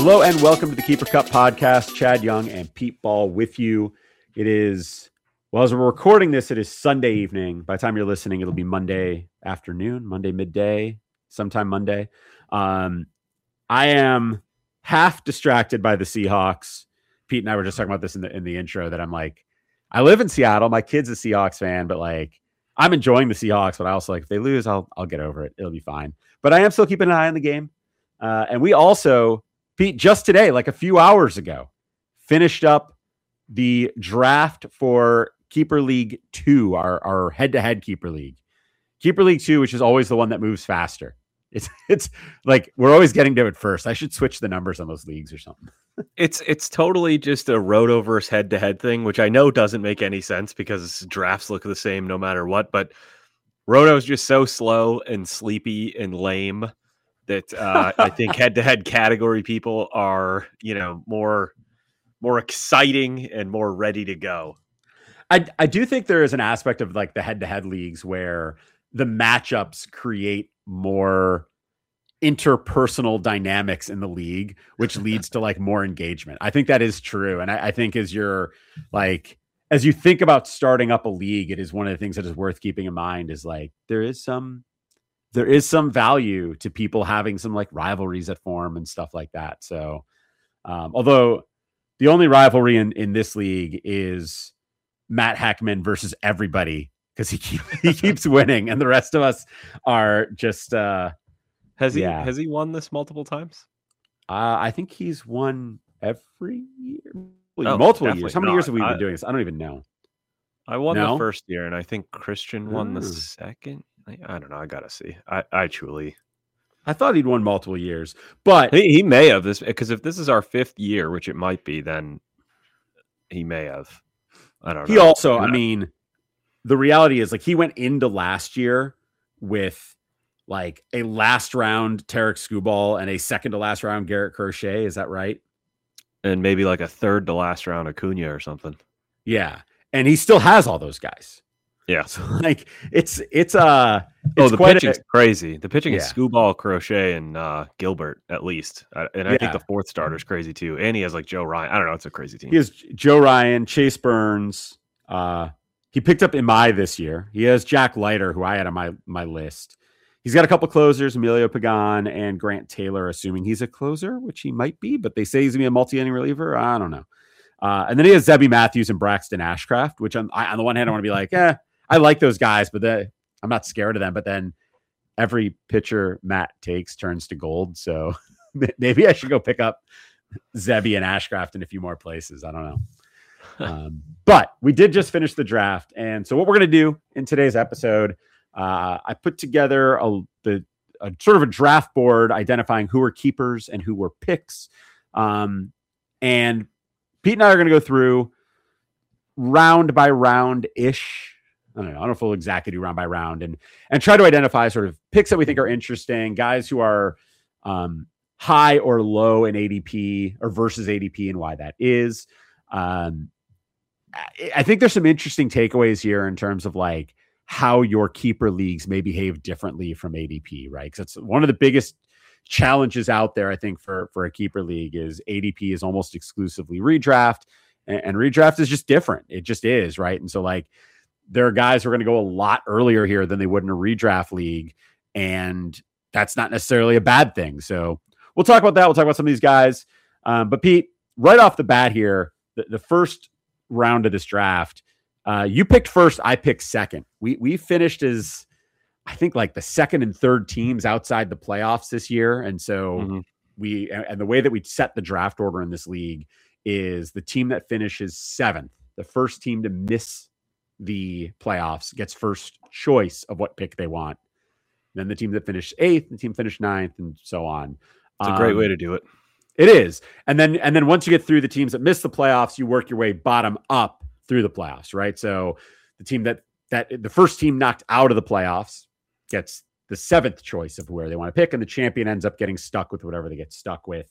Hello and welcome to the Keeper Cup podcast. Chad Young and Pete Ball with you. It is, well, as we're recording this, it is Sunday evening. By the time you're listening, it'll be Monday afternoon, Monday midday, sometime Monday. I am half distracted by the Seahawks. Pete and I were just talking about this in the intro that I'm like, I live in Seattle. My kid's a Seahawks fan, but like I'm enjoying the Seahawks, but I also like if they lose, I'll get over it. It'll be fine. But I am still keeping an eye on the game. And we also, Pete, just today, like a few hours ago, finished up the draft for Keeper League 2, our head-to-head Keeper League. Keeper League 2, which is always the one that moves faster. It's like we're always getting to it first. I should switch the numbers on those leagues or something. It's totally just a roto-verse head-to-head thing, which I know doesn't make any sense because drafts look the same no matter what, but roto is just so slow and sleepy and lame that I think head-to-head category people are, more exciting and more ready to go. I do think there is an aspect of like the head-to-head leagues where the matchups create more interpersonal dynamics in the league, which leads to like more engagement. I think that is true. And I think as you think about starting up a league, it is one of the things that is worth keeping in mind is like, there is some value to people having some like rivalries that form and stuff like that. So, although the only rivalry in this league is Matt Heckman versus everybody, because he keeps winning, and the rest of us are just. Has he won this multiple times? I think he's won every year, multiple years. How many years have we been doing this? I don't even know. I won the first year, and I think Christian won the second. I don't know. I gotta see. I thought he'd won multiple years, but he may have this because if this is our fifth year, which it might be, then he may have. I don't know. He also, I mean, the reality is like he went into last year with like a last round Tarek Skubal and a second to last round Garrett Crochet. Is that right? And maybe like a third to last round Acuna or something. Yeah, and he still has all those guys. Yeah, so like it's the pitching's crazy. The pitching is Skubal, Crochet, and Gilbert at least, and I think the fourth starter is crazy too. And he has like Joe Ryan. I don't know. It's a crazy team. He has Joe Ryan, Chase Burns. He picked up Imai this year. He has Jack Leiter, who I had on my list. He's got a couple closers, Emilio Pagan and Grant Taylor, assuming he's a closer, which he might be, but they say he's going to be a multi-inning reliever. I don't know. And then he has Zebby Matthews and Braxton Ashcraft, which on the one hand, I want to be like, I like those guys, but I'm not scared of them. But then every pitcher Matt takes turns to gold. So maybe I should go pick up Zebby and Ashcraft in a few more places. I don't know. But we did just finish the draft. And so what we're going to do in today's episode, I put together a sort of a draft board identifying who are keepers and who were picks. And Pete and I are going to go through round by round-ish. I don't know if we'll exactly do round by round and try to identify sort of picks that we think are interesting, guys who are high or low in ADP or versus ADP and why that is. I think there's some interesting takeaways here in terms of like how your keeper leagues may behave differently from ADP, right? Because it's one of the biggest challenges out there, I think, for a keeper league is ADP is almost exclusively redraft, and redraft is just different. It just is, right? And so like there are guys who are going to go a lot earlier here than they would in a redraft league, and that's not necessarily a bad thing. So we'll talk about that. We'll talk about some of these guys. But Pete, right off the bat here, the first round of this draft, you picked first, I picked second. We finished as, I think, like the second and third teams outside the playoffs this year. And so and the way that we set the draft order in this league is the team that finishes seventh, the first team to miss the playoffs, gets first choice of what pick they want. Then the team that finished eighth, the team finished ninth, and so on. It's a great way to do it. It is. And then once you get through the teams that miss the playoffs, you work your way bottom up through the playoffs, right? So the team that the first team knocked out of the playoffs gets the seventh choice of where they want to pick, and the champion ends up getting stuck with whatever they get stuck with.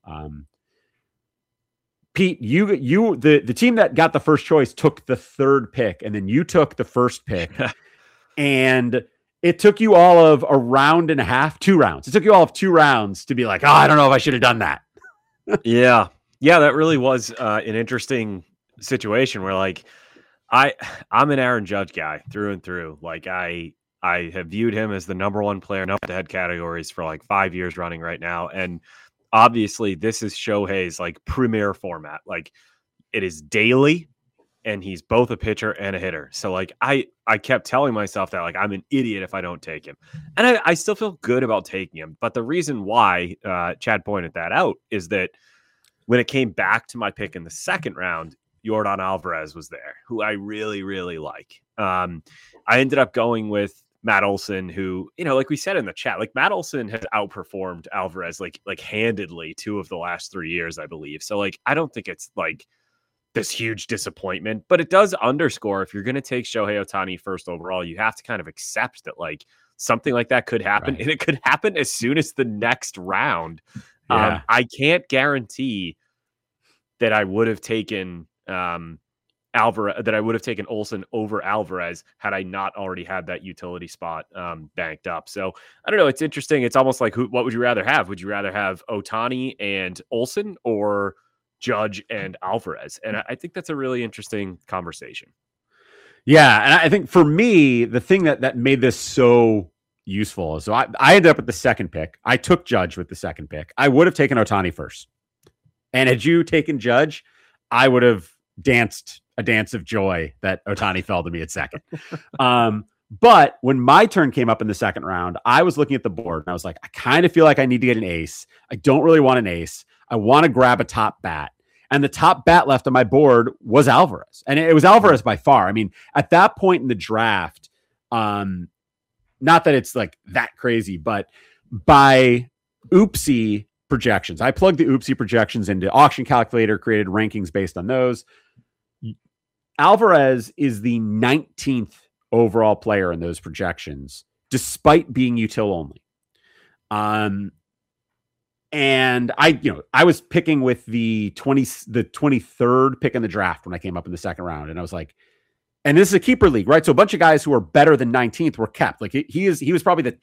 Pete, the team that got the first choice took the third pick, and then you took the first pick, and it took you all of a round and a half, 2 rounds. It took you all of 2 rounds to be like, I don't know if I should have done that. Yeah. Yeah, that really was an interesting situation where like I'm an Aaron Judge guy through and through. Like I have viewed him as the number one player in head-to-head categories for like 5 years running right now. And obviously this is Shohei's like premier format. Like it is daily and he's both a pitcher and a hitter. So like I kept telling myself that like I'm an idiot if I don't take him. And I still feel good about taking him. But the reason why Chad pointed that out is that when it came back to my pick in the second round, Yordan Alvarez was there, who I really, really like. I ended up going with Matt Olson, who, you know, like we said in the chat, like Matt Olson has outperformed Alvarez like handedly 2 of the last 3 years, I believe. So like I don't think it's like this huge disappointment, but it does underscore if you're going to take Shohei Ohtani first overall, you have to kind of accept that like something like that could happen, and it could happen as soon as the next round. Yeah. I can't guarantee that I would have taken Alvarez, that I would have taken Olson over Alvarez had I not already had that utility spot banked up. So I don't know. It's interesting. It's almost like what would you rather have? Would you rather have Ohtani and Olson or Judge and Alvarez? And I think that's a really interesting conversation. Yeah. And I think for me, the thing that made this so useful is so I ended up with the second pick. I took Judge with the second pick. I would have taken Ohtani first. And had you taken Judge, I would have danced a dance of joy that Ohtani fell to me at second. But when my turn came up in the second round, I was looking at the board and I was like, I kind of feel like I need to get an ace. I don't really want an ace. I want to grab a top bat. And the top bat left on my board was Alvarez. And it was Alvarez by far. I mean, at that point in the draft, not that it's like that crazy, but by oopsie projections, I plugged the oopsie projections into Auction Calculator, created rankings based on those. Alvarez is the 19th overall player in those projections, despite being util only. And I was picking with the 23rd pick in the draft when I came up in the second round. And I was like, and this is a keeper league, right? So a bunch of guys who are better than 19th were kept. Like he was probably the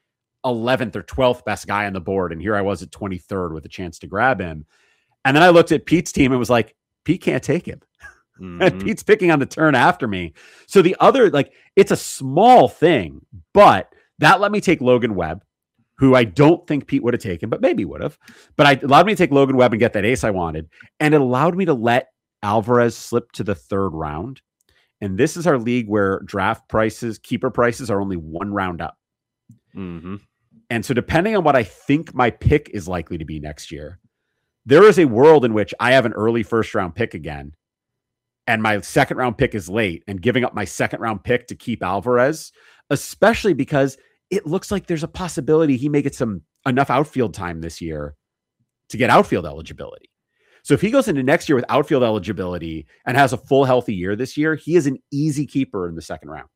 11th or 12th best guy on the board. And here I was at 23rd with a chance to grab him. And then I looked at Pete's team and was like, Pete can't take him. Mm-hmm. And Pete's picking on the turn after me. So the other, like, it's a small thing, but that let me take Logan Webb, who I don't think Pete would have taken, but maybe would have. But it allowed me to take Logan Webb and get that ace I wanted. And it allowed me to let Alvarez slip to the third round. And this is our league where draft prices, keeper prices are only one round up. Mm-hmm. And so depending on what I think my pick is likely to be next year, there is a world in which I have an early first round pick again, and my second round pick is late, and giving up my second round pick to keep Alvarez, especially because it looks like there's a possibility he may get enough outfield time this year to get outfield eligibility. So if he goes into next year with outfield eligibility and has a full healthy year this year, he is an easy keeper in the second round.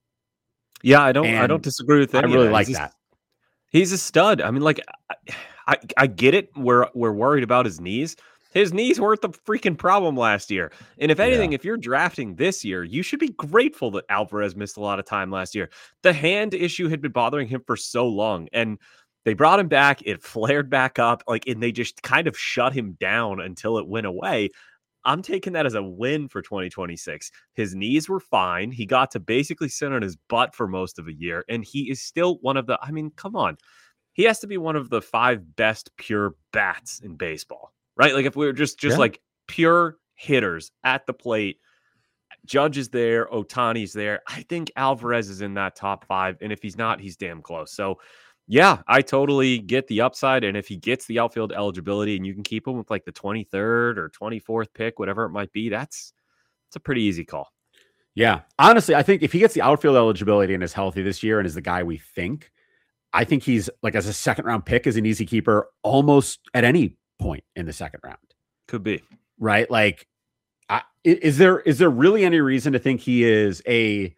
Yeah, I don't disagree with that. I really like that. He's a stud. I mean, like, I get it. We're worried about his knees. His knees weren't the freaking problem last year. And if anything, if you're drafting this year, you should be grateful that Alvarez missed a lot of time last year. The hand issue had been bothering him for so long, and they brought him back. It flared back up, and they just kind of shut him down until it went away. I'm taking that as a win for 2026. His knees were fine. He got to basically sit on his butt for most of a year, and he is still one of the, I mean, come on. He has to be one of the 5 best pure bats in baseball, right? Like if we were just like pure hitters at the plate, Judge is there, Ohtani's there. I think Alvarez is in that top 5, and if he's not, he's damn close. So yeah, I totally get the upside. And if he gets the outfield eligibility and you can keep him with like the 23rd or 24th pick, whatever it might be, it's a pretty easy call. Yeah. Honestly, I think if he gets the outfield eligibility and is healthy this year and is the guy we think, I think he's like as a second round pick is an easy keeper almost at any point in the second round. Could be. Right? Like, is there really any reason to think he is a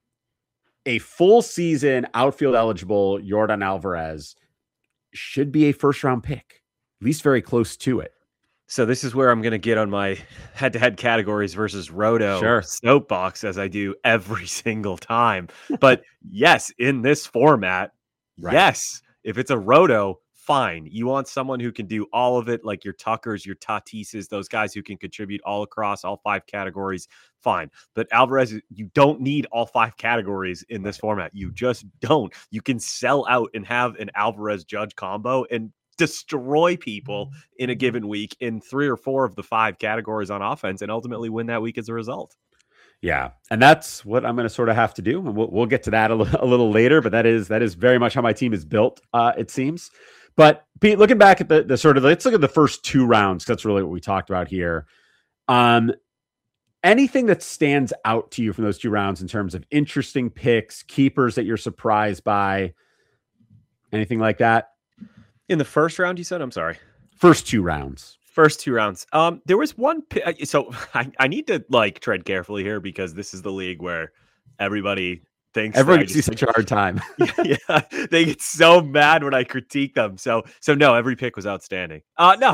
full season outfield eligible Yordan Alvarez should be a first round pick, at least very close to it? So this is where I'm going to get on my head-to-head categories versus Roto soapbox, as I do every single time. But yes, in this format, yes, if it's a Roto, fine. You want someone who can do all of it, like your Tuckers, your Tatises, those guys who can contribute all across all 5 categories. Fine. But Alvarez, you don't need all 5 categories in this format. You just don't. You can sell out and have an Alvarez Judge combo and destroy people in a given week in 3 or 4 of the 5 categories on offense and ultimately win that week as a result. Yeah, and that's what I'm going to sort of have to do, and we'll get to that a little later. But that is very much how my team is built, it seems. But Pete, looking back at the sort of, let's look at the first 2 rounds. That's really what we talked about here. Anything that stands out to you from those 2 rounds in terms of interesting picks, keepers that you're surprised by, anything like that? In the first round, you said? I'm sorry. First 2 rounds. First 2 rounds. There was one. So I need to tread carefully here because this is the league where everybody sees such a hard time. Yeah, they get so mad when I critique them. So no, every pick was outstanding. No,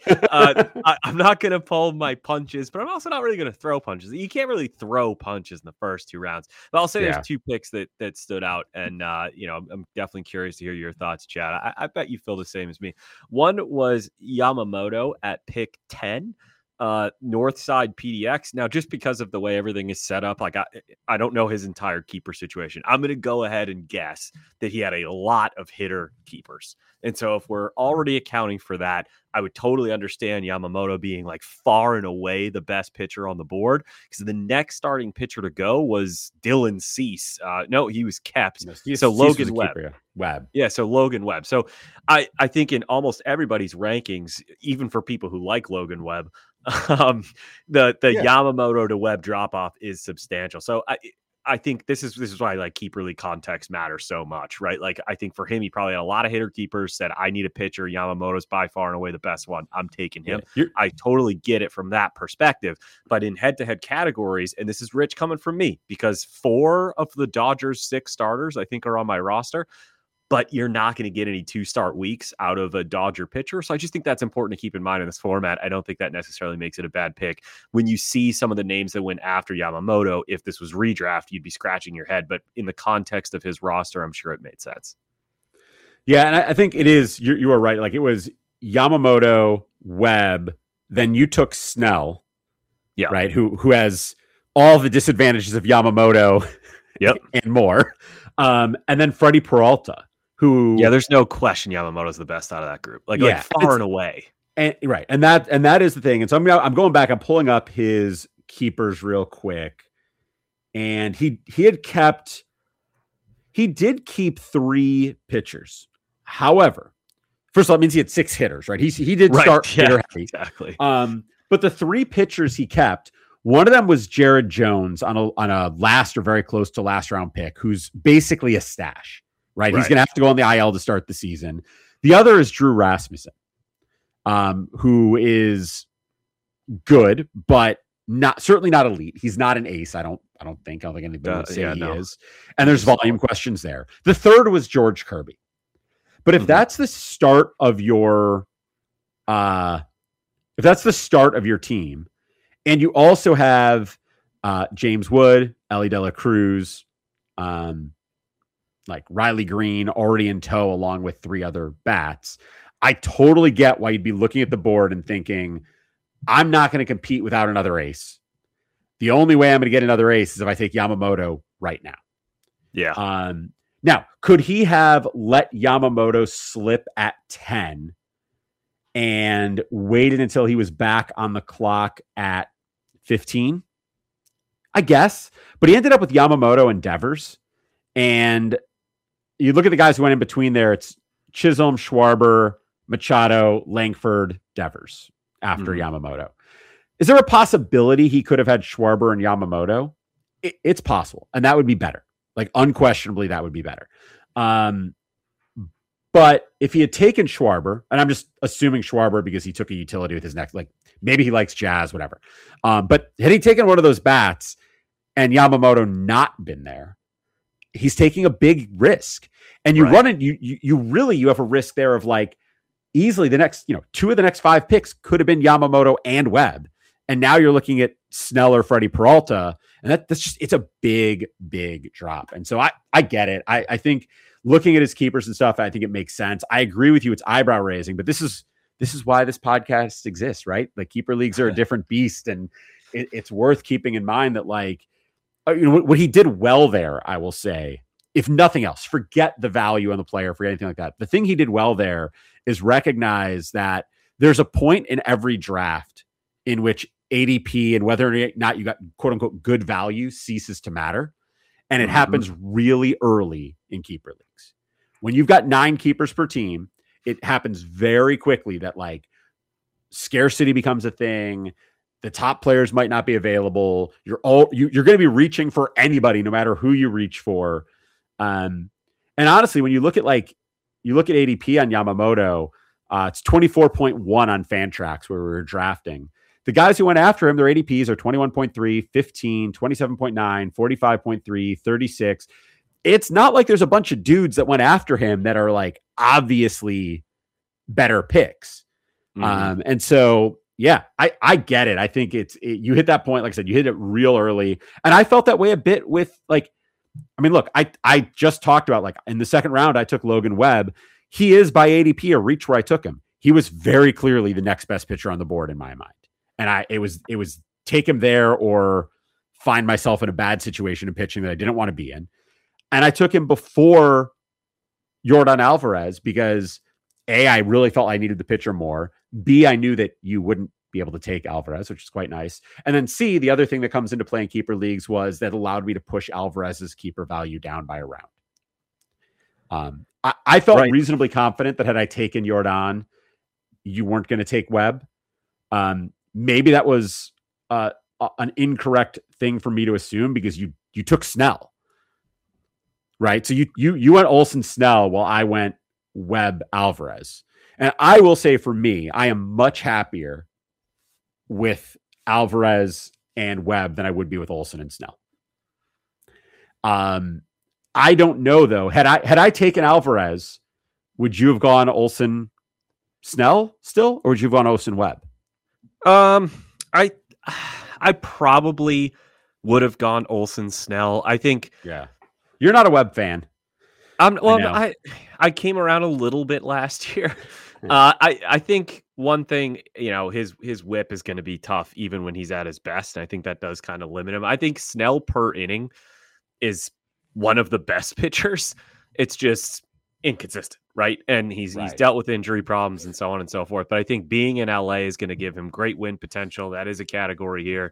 I'm not gonna pull my punches, but I'm also not really gonna throw punches. You can't really throw punches in the first 2 rounds. But I'll say there's 2 picks that stood out, and I'm definitely curious to hear your thoughts, Chad. I bet you feel the same as me. One was Yamamoto at pick 10. Northside PDX. Now, just because of the way everything is set up, I don't know his entire keeper situation. I'm going to go ahead and guess that he had a lot of hitter keepers. And so if we're already accounting for that, I would totally understand Yamamoto being far and away the best pitcher on the board, because the next starting pitcher to go was Dylan Cease. No, he was kept. So Logan Webb. Yeah, so Logan Webb. So I think in almost everybody's rankings, even for people who like Logan Webb, the Yamamoto to Webb drop off is substantial. So I think this is why keeper league context matters so much, right? I think for him, he probably had a lot of hitter keepers, said, I need a pitcher. Yamamoto's by far and away the best one. I'm taking him. Yeah, I totally get it from that perspective. But in head-to-head categories, and this is rich coming from me, because 4 of the Dodgers' 6 starters, I think, are on my roster. But you're not going to get any 2-start weeks out of a Dodger pitcher. So I just think that's important to keep in mind in this format. I don't think that necessarily makes it a bad pick. When you see some of the names that went after Yamamoto, if this was redraft, you'd be scratching your head. But in the context of his roster, I'm sure it made sense. Yeah, and I think it is. You are right. It was Yamamoto, Webb, then you took Snell, right? Who has all the disadvantages of Yamamoto, and more. And then Freddie Peralta. There's no question Yamamoto's the best out of that group, far and away. And right, and that is the thing. And so I'm going back. I'm pulling up his keepers real quick, and he did keep 3 pitchers. However, first of all, it means he had 6 hitters. Right, he did start hitter heavy. Exactly. But the 3 pitchers he kept, one of them was Jared Jones on a last or very close to last round pick, who's basically a stash. Right. He's going to have to go on the IL to start the season. The other is Drew Rasmussen, who is good, but certainly not elite. He's not an ace. I don't think anybody would say he is. And there's volume questions there. The third was George Kirby. But if that's the start of your, team, and you also have James Wood, Ellie De La Cruz, Riley Green already in tow along with 3 other bats, I totally get why you'd be looking at the board and thinking, I'm not going to compete without another ace. The only way I'm going to get another ace is if I take Yamamoto right now. Yeah. Now, could he have let Yamamoto slip at 10 and waited until he was back on the clock at 15? I guess. But he ended up with Yamamoto and Devers. And you look at the guys who went in between there, it's Chisholm, Schwarber, Machado, Langford, Devers after Yamamoto. Is there a possibility he could have had Schwarber and Yamamoto? It's possible. And that would be better. Unquestionably, that would be better. But if he had taken Schwarber, and I'm just assuming Schwarber because he took a utility with his next, maybe he likes jazz, whatever. But had he taken one of those bats and Yamamoto not been there, he's taking a big risk. And you run it, you have a risk there of easily the next, 2 of the next 5 picks could have been Yamamoto and Webb. And now you're looking at Snell or Freddie Peralta. And that's just, it's a big, big drop. And so I get it. I think looking at his keepers and stuff, I think it makes sense. I agree with you. It's eyebrow raising, but this is why this podcast exists, right? Like keeper leagues are a different beast, and it's worth keeping in mind that like, what he did well there, I will say, if nothing else, forget the value on the player, forget anything like that. The thing he did well there is recognize that there's a point in every draft in which ADP and whether or not you got quote unquote good value ceases to matter. And it happens really early in keeper leagues. When you've got 9 keepers per team, it happens very quickly that like scarcity becomes a thing. The top players might not be available. You're going to be reaching for anybody, no matter who you reach for. And honestly, when you look at ADP on Yamamoto, it's 24.1 on Fantrax where we were drafting. The guys who went after him, their ADPs are 21.3, 15, 27.9, 45.3, 36. It's not like there's a bunch of dudes that went after him that are like obviously better picks. And so, yeah, I get it. I think you hit that point. Like I said, you hit it real early. And I felt that way a bit with like, I mean, look, I just talked about like in the second round, I took Logan Webb. He is by ADP a reach where I took him. He was very clearly the next best pitcher on the board in my mind. And it was take him there or find myself in a bad situation in pitching that I didn't want to be in. And I took him before Yordan Alvarez because A, I really felt I needed the pitcher more. B, I knew that you wouldn't be able to take Alvarez, which is quite nice. And then C, the other thing that comes into playing keeper leagues was that allowed me to push Alvarez's keeper value down by a round. I felt reasonably confident that had I taken Yordan, you weren't going to take Webb. Maybe that was an incorrect thing for me to assume because you took Snell, right? So you went Olsen Snell while I went Webb Alvarez. And I will say for me, I am much happier with Alvarez and Webb than I would be with Olsen and Snell. I don't know though. Had I taken Alvarez, would you have gone Olsen Snell still, or would you have gone Olsen Webb? I probably would have gone Olsen Snell. I think. Yeah, you're not a Webb fan. I came around a little bit last year. I think one thing, his whip is going to be tough even when he's at his best. And I think that does kind of limit him. I think Snell per inning is one of the best pitchers. It's just inconsistent, right? And he's dealt with injury problems and so on and so forth. But I think being in LA is going to give him great win potential. That is a category here.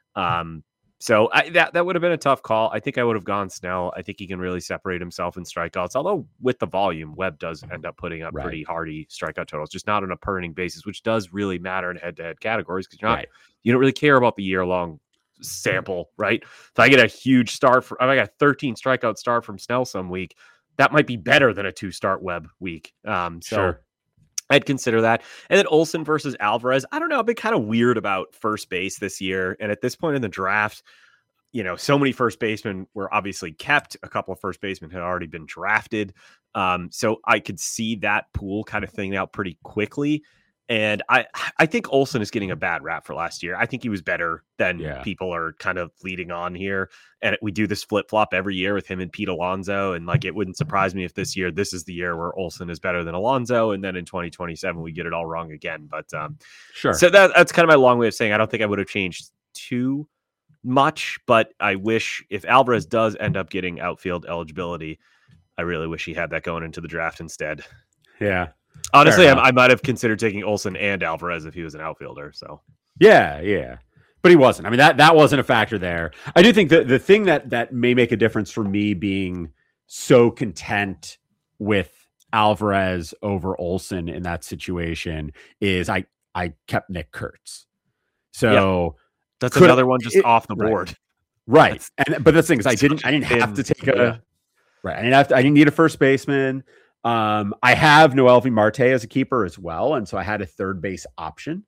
So that would have been a tough call. I think I would have gone Snell. I think he can really separate himself in strikeouts. Although with the volume, Webb does end up putting up pretty hardy strikeout totals, just not on a per inning basis, which does really matter in head-to-head categories because you don't really care about the year-long sample, right? If I get a huge start, if I got a 13 strikeout start from Snell some week, that might be better than a 2-start Webb week. Sure. I'd consider that. And then Olsen versus Alvarez. I don't know. I've been kind of weird about first base this year. And at this point in the draft, so many first basemen were obviously kept. A couple of first basemen had already been drafted. So I could see that pool kind of thinning out pretty quickly. And I think Olsen is getting a bad rap for last year. I think he was better than people are kind of leading on here. And we do this flip-flop every year with him and Pete Alonso. And like, it wouldn't surprise me if this year, this is the year where Olsen is better than Alonso. And then in 2027, we get it all wrong again. But sure. So that's kind of my long way of saying I don't think I would have changed too much. But I wish if Alvarez does end up getting outfield eligibility, I really wish he had that going into the draft instead. Yeah. Honestly, I might have considered taking Olsen and Alvarez if he was an outfielder. So yeah, but he wasn't. I mean, that wasn't a factor there. I do think that the thing that may make a difference for me being so content with Alvarez over Olsen in that situation is I kept Nick Kurtz. So that's another one just off the board. Right. But the thing is I didn't have to take I didn't need a first baseman. I have Noelvi Marte as a keeper as well. And so I had a third base option.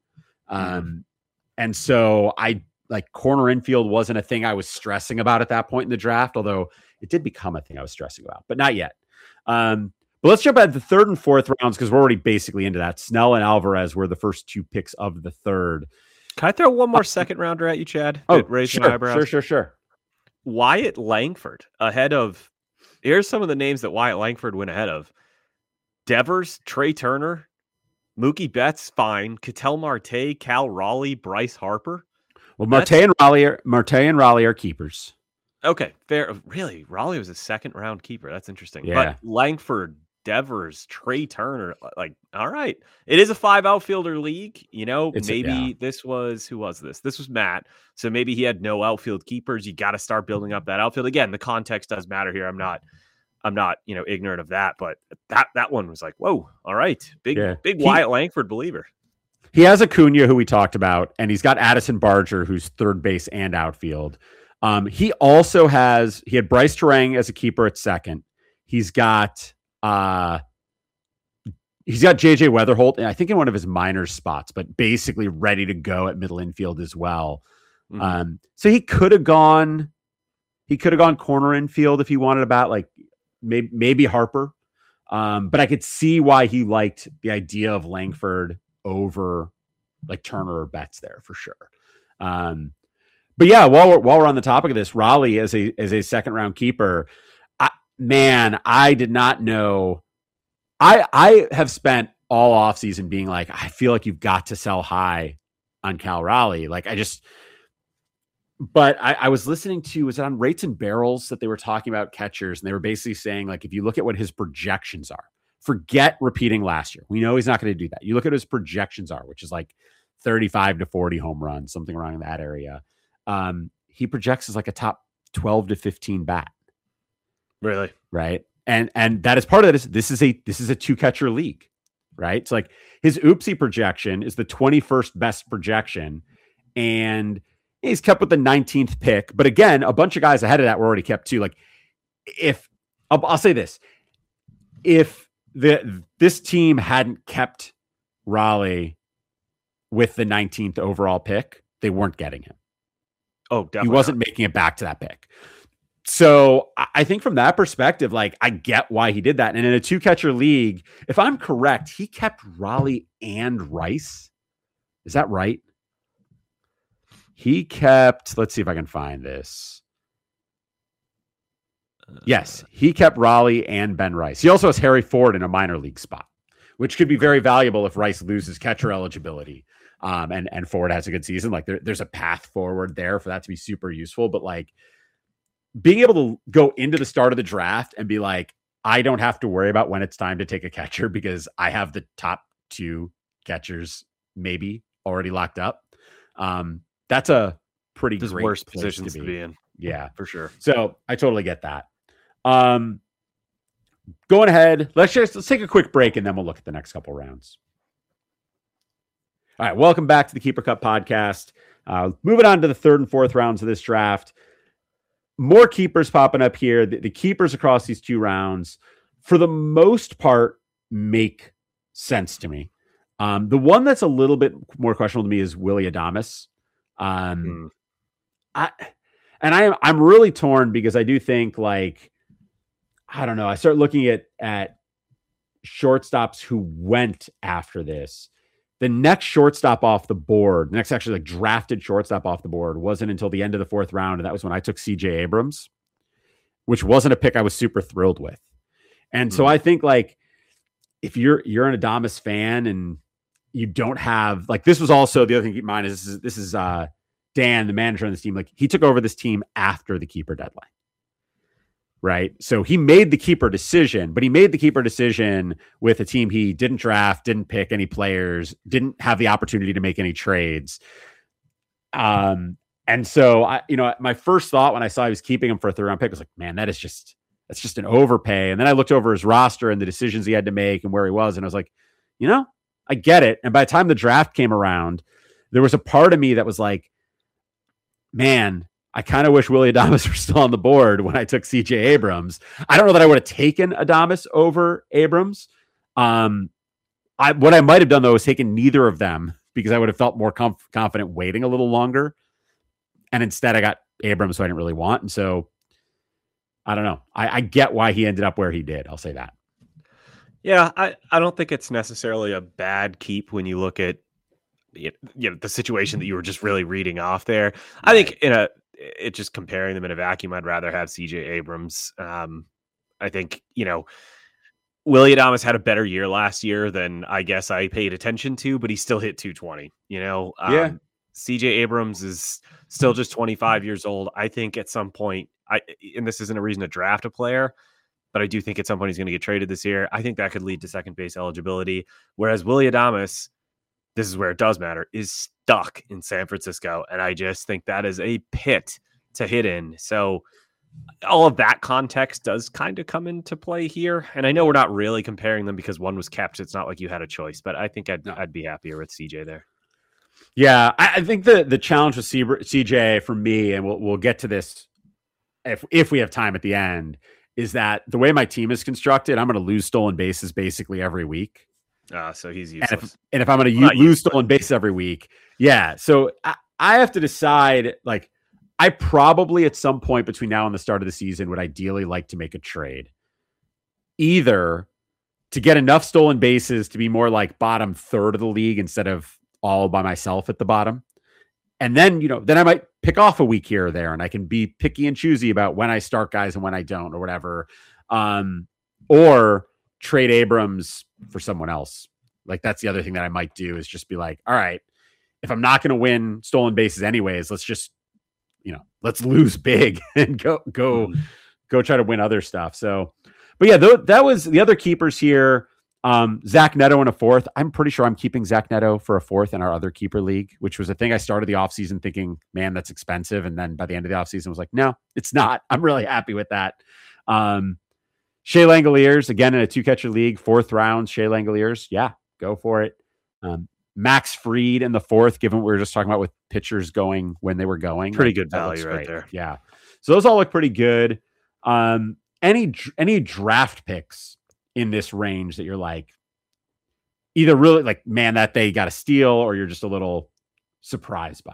And so I like corner infield wasn't a thing I was stressing about at that point in the draft, although it did become a thing I was stressing about, but not yet. But let's jump at the third and fourth rounds because we're already basically into that. Snell and Alvarez were the first 2 picks of the third. Can I throw one more second rounder at you, Chad? Sure. Eyebrows? Sure. Wyatt Langford ahead of Here's some of the names that Wyatt Langford went ahead of: Devers, Trey Turner, Mookie Betts, fine. Ketel Marte, Cal Raleigh, Bryce Harper. Well, Marte and Raleigh are keepers. Okay, fair. Really, Raleigh was a second-round keeper. That's interesting. Yeah. But Langford, Devers, Trey Turner, like, all right. It is a 5 outfielder league. This was, who was this? This was Matt. So maybe he had no outfield keepers. You got to start building up that outfield. Again, the context does matter here. I'm not, ignorant of that, but that one was like, whoa, all right. Big Wyatt Langford believer. He has Acuna, who we talked about, and he's got Addison Barger, who's third base and outfield. He also he had Bryce Terang as a keeper at second. He's got JJ Weatherholt, I think in one of his minor spots, but basically ready to go at middle infield as well. Mm-hmm. So he could have gone corner infield if he wanted about like maybe Harper. But I could see why he liked the idea of Langford over like Turner or Betts there for sure. But yeah, while we're on the topic of this, Raleigh as a second round keeper, I did not know. I have spent all offseason being like, I feel like you've got to sell high on Cal Raleigh. Like but I was listening to, was it on Rates and Barrels that they were talking about catchers, and they were basically saying, like, if you look at what his projections are, forget repeating last year. We know he's not going to do that. You look at his projections are, which is like 35 to 40 home runs, something around in that area. He projects as like a top 12 to 15 bat. Really? Right. And that is part of it. This is a 2-catcher league, right? So like his oopsie projection is the 21st best projection, and he's kept with the 19th pick. But again, a bunch of guys ahead of that were already kept too. Like I'll say this, if this team hadn't kept Raleigh with the 19th overall pick, they weren't getting him. Oh, definitely. He wasn't making it back to that pick. So I think from that perspective, like, I get why he did that. And in a 2-catcher league, if I'm correct, he kept Raleigh and Rice. Is that right? He kept, let's see if I can find this. Yes, he kept Raleigh and Ben Rice. He also has Harry Ford in a minor league spot, which could be very valuable if Rice loses catcher eligibility. And Ford has a good season. Like there's a path forward there for that to be super useful. But like being able to go into the start of the draft and be like, I don't have to worry about when it's time to take a catcher because I have the top 2 catchers maybe already locked up. That's a pretty great worst positions to be in. Yeah, for sure. So I totally get that. Going ahead, let's take a quick break and then we'll look at the next couple rounds. All right, welcome back to the Keeper Cup podcast. Moving on to the 3rd and 4th rounds of this draft. More keepers popping up here. The keepers across these 2 rounds, for the most part, make sense to me. The one that's a little bit more questionable to me is Willy Adames. I'm really torn because I do think, like, I don't know. I start looking at shortstops who went after this. The next shortstop off the board, the next actually like drafted shortstop off the board, wasn't until the end of the 4th round. And that was when I took CJ Abrams, which wasn't a pick I was super thrilled with. And so I think, like, if you're an Adames fan and you don't have, like, this was also the other thing to keep in mind is this is Dan, the manager on this team. Like, he took over this team after the keeper deadline. Right. So he made the keeper decision, but he made the keeper decision with a team he didn't draft, didn't pick any players, didn't have the opportunity to make any trades. And so my first thought when I saw he was keeping him for a 3rd round pick was like, man, that's just an overpay. And then I looked over his roster and the decisions he had to make and where he was. And I was like, I get it. And by the time the draft came around, there was a part of me that was like, man, I kind of wish Willy Adames were still on the board when I took CJ Abrams. I don't know that I would have taken Adames over Abrams. What I might have done, though, is taken neither of them because I would have felt more confident waiting a little longer. And instead I got Abrams, who I didn't really want. And so I don't know. I get why he ended up where he did. I'll say that. Yeah, I don't think it's necessarily a bad keep when you look at the situation that you were just really reading off there. I think just comparing them in a vacuum, I'd rather have CJ Abrams. I think, Willie Adames had a better year last year than I guess I paid attention to, but he still hit 220. Yeah. CJ Abrams is still just 25 years old. I think at some point, and this isn't a reason to draft a player, but I do think at some point he's going to get traded this year. I think that could lead to second base eligibility. Whereas Willie Adames, this is where it does matter, is stuck in San Francisco. And I just think that is a pit to hit in. So all of that context does kind of come into play here. And I know we're not really comparing them because one was kept. It's not like you had a choice, but I think I'd be happier with CJ there. Yeah, I think the challenge with CJ for me, and we'll get to this if we have time at the end, is that the way my team is constructed, I'm going to lose stolen bases basically every week. So he's useless. And if I'm going to lose stolen bases every week, yeah. So I have to decide, like, I probably at some point between now and the start of the season would ideally like to make a trade. Either to get enough stolen bases to be more like bottom third of the league instead of all by myself at the bottom. And then, then I might pick off a week here or there and I can be picky and choosy about when I start guys and when I don't or whatever. Or trade Abrams for someone else. Like that's the other thing that I might do is just be like, all right, if I'm not going to win stolen bases anyways, let's just, let's lose big and go try to win other stuff. So, but yeah, that was the other keepers here. Zach Neto in a fourth. I'm pretty sure I'm keeping Zach Neto for a fourth in our other keeper league, which was a thing I started the offseason thinking, man, that's expensive. And then by the end of the offseason, I was like, no, it's not. I'm really happy with that. Shea Langoliers, again, in a 2-catcher league, 4th round, Shea Langoliers. Yeah, go for it. Max Fried in the 4th, given what we were just talking about with pitchers going when they were going. Pretty good value right there. Yeah. So those all look pretty good. Any draft picks in this range that you're like, either really like, man, that they got a steal, or you're just a little surprised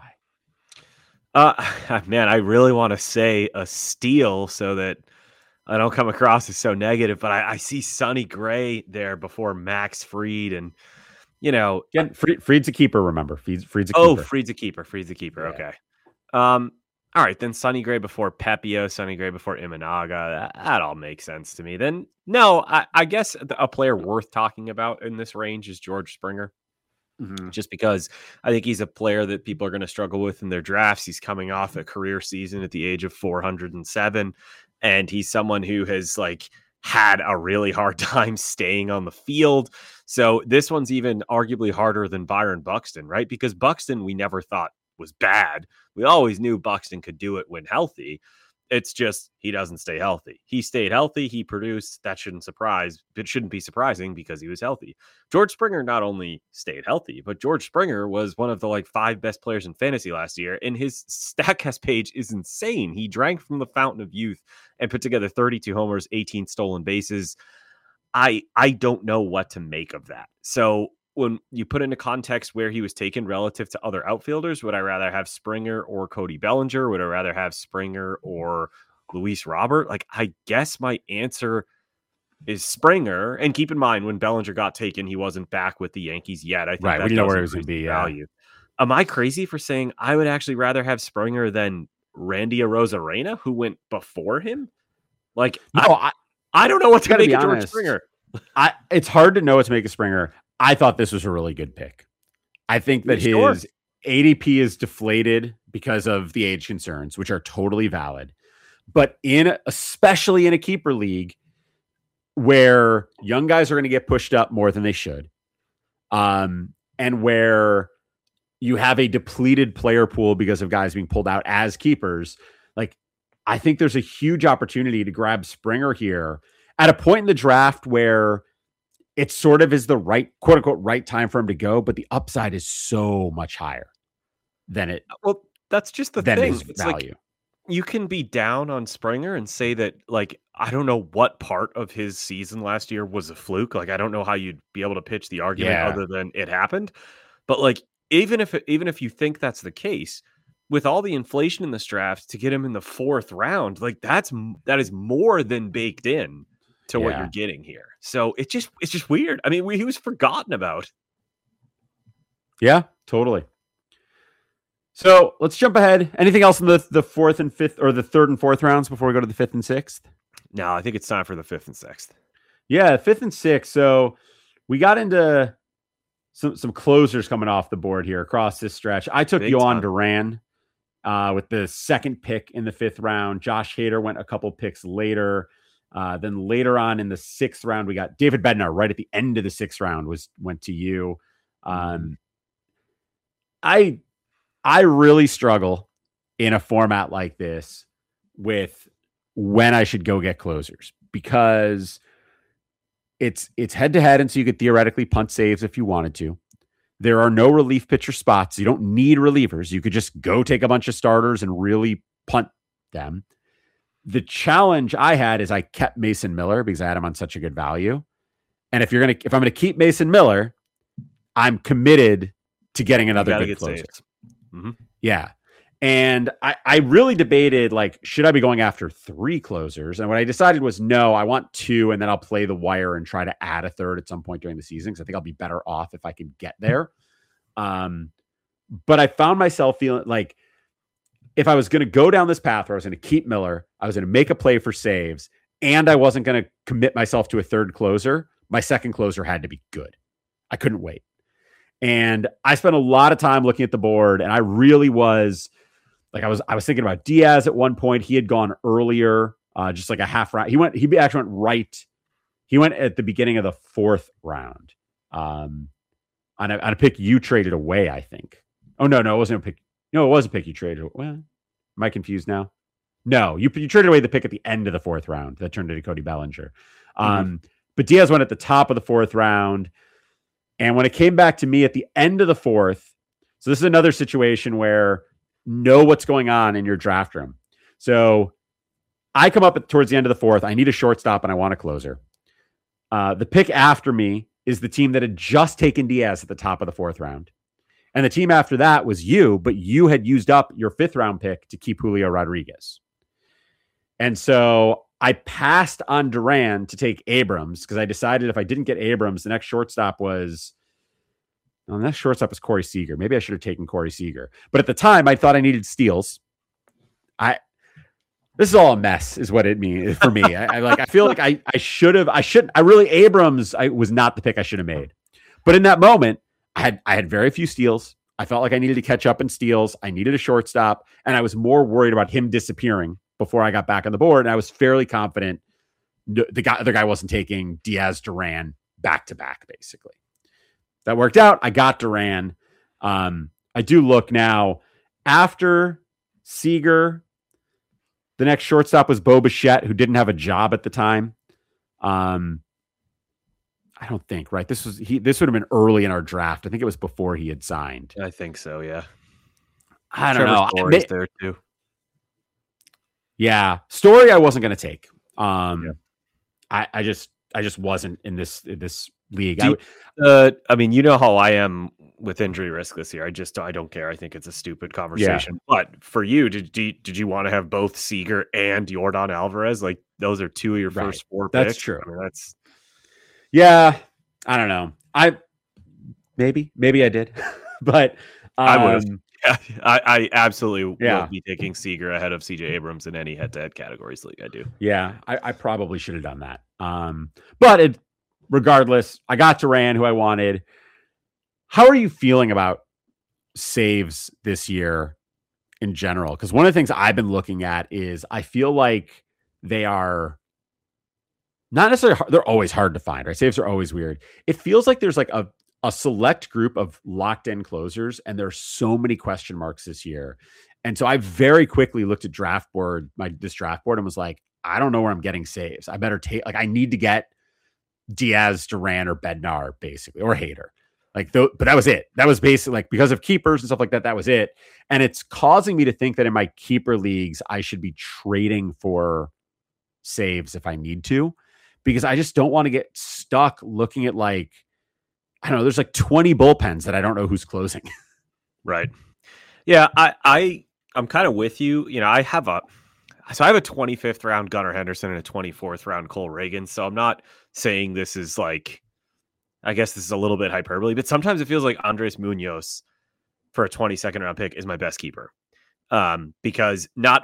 by? Man, I really want to say a steal so that I don't come across as so negative, but I see Sonny Gray there before Max Fried, and again, Fried's a keeper. Remember, Fried's a keeper. Oh, Fried's a keeper. Yeah. Okay. All right, then Sonny Gray before Pepio, Sonny Gray before Imanaga. That all makes sense to me. Then, no, I guess a player worth talking about in this range is George Springer. Mm-hmm. Just because I think he's a player that people are going to struggle with in their drafts. He's coming off a career season at the age of 407, and he's someone who has had a really hard time staying on the field. So this one's even arguably harder than Byron Buxton, right? Because Buxton, we never thought was bad. We always knew Buxton could do it when healthy. It's just he doesn't stay healthy. He stayed healthy. He produced. That shouldn't surprise. It shouldn't be surprising because he was healthy. George Springer not only stayed healthy, but George Springer was one of the 5 best players in fantasy last year. And his StatCast page is insane. He drank from the fountain of youth and put together 32 homers, 18 stolen bases. I don't know what to make of that. So when you put into context where he was taken relative to other outfielders, would I rather have Springer or Cody Bellinger? Would I rather have Springer or Luis Robert? I guess my answer is Springer. And keep in mind, when Bellinger got taken, he wasn't back with the Yankees yet. I think right. We didn't know where he was going to be. Value. Yeah. Am I crazy for saying I would actually rather have Springer than Randy Arozarena, who went before him? No, I don't know what to make of George Springer. It's hard to know what to make of Springer. I thought this was a really good pick. I think that his ADP is deflated because of the age concerns, which are totally valid. But especially in a keeper league where young guys are going to get pushed up more than they should, and where you have a depleted player pool because of guys being pulled out as keepers, I think there's a huge opportunity to grab Springer here at a point in the draft where it sort of is the right, quote unquote, right time for him to go, but the upside is so much higher than it. Well, that's just the thing. His value. You can be down on Springer and say that, I don't know what part of his season last year was a fluke. I don't know how you'd be able to pitch the argument other than it happened. But even if you think that's the case, with all the inflation in this draft, to get him in the 4th round, that is more than baked in to what you're getting here. So it's just weird. I mean, he was forgotten about. Yeah, totally. So let's jump ahead. Anything else in the 4th and 5th, or the 3rd and 4th rounds before we go to the 5th and 6th? No, I think it's time for the 5th and 6th. Yeah, 5th and 6th. So we got into some closers coming off the board here across this stretch. I took Yohan Duran with the 2nd pick in the 5th round. Josh Hader went a couple picks later. Then later on in the 6th round, we got David Bednar right at the end of the 6th round went to you. I really struggle in a format like this with when I should go get closers, because it's head to head. And so you could theoretically punt saves if you wanted to. There are no relief pitcher spots. You don't need relievers. You could just go take a bunch of starters and really punt them. The challenge I had is I kept Mason Miller because I had him on such a good value. And if I'm going to keep Mason Miller, I'm committed to getting another good closer. Mm-hmm. Yeah. And I really debated, like, should I be going after 3 closers? And what I decided was, no, I want 2, and then I'll play the wire and try to add a 3rd at some point during the season, because I think I'll be better off if I can get there. But I found myself feeling like if I was going to go down this path where I was going to keep Miller, I was going to make a play for saves, and I wasn't going to commit myself to a 3rd closer, my 2nd closer had to be good. I couldn't wait. And I spent a lot of time looking at the board, and I really was like, I was thinking about Diaz at one point. He had gone earlier, just like a half round. He actually went right. He went at the beginning of the 4th round on a pick you traded away, I think. Oh, no, it wasn't a pick. No, it was a pick you traded. Well, am I confused now? No, you traded away the pick at the end of the 4th round that turned into Cody Bellinger. But Diaz went at the top of the 4th round. And when it came back to me at the end of the 4th, so this is another situation where know what's going on in your draft room. So I come up towards the end of the 4th. I need a shortstop and I want a closer. The pick after me is the team that had just taken Diaz at the top of the 4th round. And the team after that was you, but you had used up your 5th round pick to keep Julio Rodriguez. And so I passed on Duran to take Abrams, because I decided if I didn't get Abrams, the next shortstop was Corey Seager. Maybe I should have taken Corey Seager. But at the time, I thought I needed steals. This is all a mess, is what it means for me. I feel like Abrams was not the pick I should have made. But in that moment, I had very few steals. I felt like I needed to catch up in steals. I needed a shortstop, and I was more worried about him disappearing before I got back on the board. And I was fairly confident the other guy wasn't taking Diaz Duran back to back, basically. That worked out. I got Duran. I do look now after Seager. The next shortstop was Bo Bichette, who didn't have a job at the time. I don't think, right? This would have been early in our draft. I think it was before he had signed. I think so. Yeah. I don't know. Story's there too. Yeah. Story I wasn't going to take. I just wasn't in this league. I mean, you know how I am with injury risk this year. I don't care. I think it's a stupid conversation. Yeah. But for you, did you want to have both Seager and Yordan Alvarez? Like, those are 2 of your first 4 picks. That's true. I mean, yeah. I don't know. Maybe I did, but I would. Yeah, I absolutely will be taking Seager ahead of CJ Abrams in any head-to-head categories league I do. Yeah, I probably should have done that. But regardless, I got Duran, who I wanted. How are you feeling about saves this year in general? Because one of the things I've been looking at is I feel like they are not necessarily hard. They're always hard to find, right? Saves are always weird. It feels like there's like a select group of locked in closers, and there's so many question marks this year. And so I very quickly looked at this draft board and was like, I don't know where I'm getting saves. I better I need to get Diaz, Duran, or Bednar, basically, or Hader. But that was it. That was basically, like, because of keepers and stuff like that, that was it. And it's causing me to think that in my keeper leagues, I should be trading for saves if I need to, because I just don't want to get stuck looking at, like, I don't know, there's like 20 bullpens that I don't know who's closing. Right. Yeah. I'm kind of with you. You know, I have a 25th round Gunnar Henderson and a 24th round Cole Reagan. So I'm not saying this is like, I guess this is a little bit hyperbole, but sometimes it feels like Andres Munoz for a 22nd round pick is my best keeper. Because not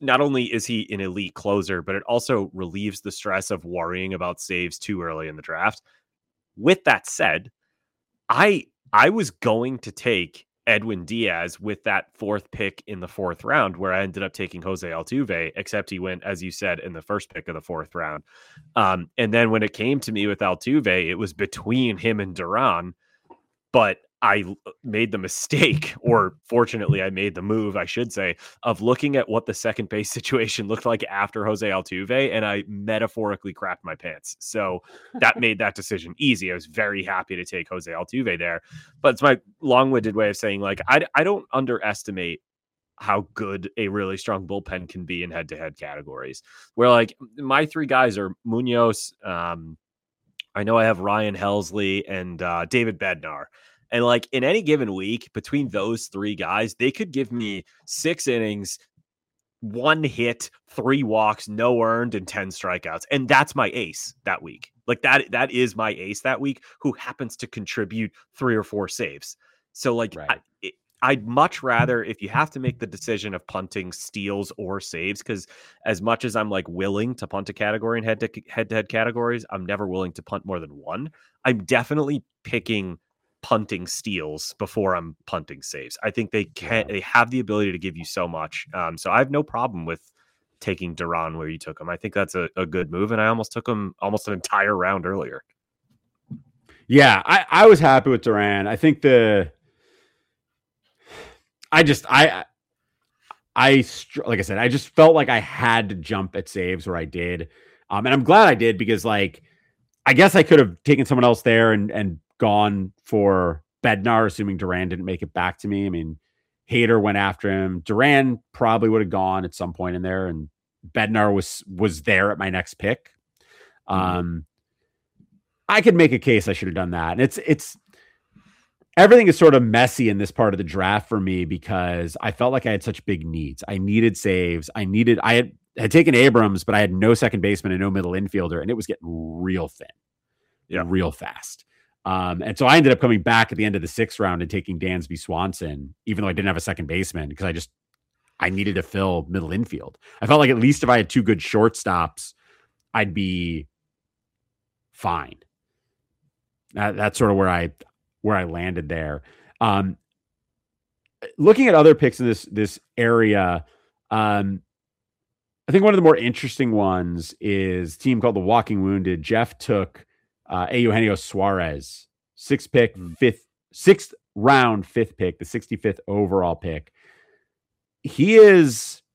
not only is he an elite closer, but it also relieves the stress of worrying about saves too early in the draft. With that said, I was going to take Edwin Diaz with that 4th pick in the 4th round, where I ended up taking Jose Altuve, except he went, as you said, in the 1st pick of the 4th round. And then when it came to me with Altuve, it was between him and Duran, but I made the mistake, or fortunately I made the move, I should say, of looking at what the second base situation looked like after Jose Altuve, and I metaphorically crapped my pants. So that made that decision easy. I was very happy to take Jose Altuve there. But it's my long-winded way of saying, like, I don't underestimate how good a really strong bullpen can be in head-to-head categories, where, like, my 3 guys are Munoz, I know I have Ryan Helsley and David Bednar. And, like, in any given week between those 3 guys, they could give me 6 innings, 1 hit, 3 walks, no earned, and 10 strikeouts. And that's my ace that week. Like, that is my ace that week, who happens to contribute 3 or 4 saves. So, like, Right. I'd much rather, if you have to make the decision of punting steals or saves, because as much as I'm, like, willing to punt a category in head-to-head categories, I'm never willing to punt more than 1. I'm definitely picking punting steals before I'm punting saves. I think they have the ability to give you so much. So I have no problem with taking Duran where you took him. I think that's a good move, and I almost took him almost an entire round earlier. Yeah, I was happy with Duran. I think like I said, I just felt like I had to jump at saves where I did. And I'm glad I did, because, like, I guess I could have taken someone else there and gone for Bednar, assuming Duran didn't make it back to me. I mean, Hader went after him. Duran probably would have gone at some point in there, and Bednar was there at my next pick. I could make a case I should have done that. And it's everything is sort of messy in this part of the draft for me, because I felt like I had such big needs. I needed saves. I had taken Abrams, but I had no second baseman and no middle infielder, and it was getting real thin, real fast. And so I ended up coming back at the end of the 6th round and taking Dansby Swanson, even though I didn't have a second baseman, because I needed to fill middle infield. I felt like at least if I had 2 good shortstops, I'd be fine. That's sort of where I landed there. Looking at other picks in this area, I think one of the more interesting ones is a team called the Walking Wounded. Jeff took Eugenio Suarez, 6th round, 5th pick, the 65th overall pick. He's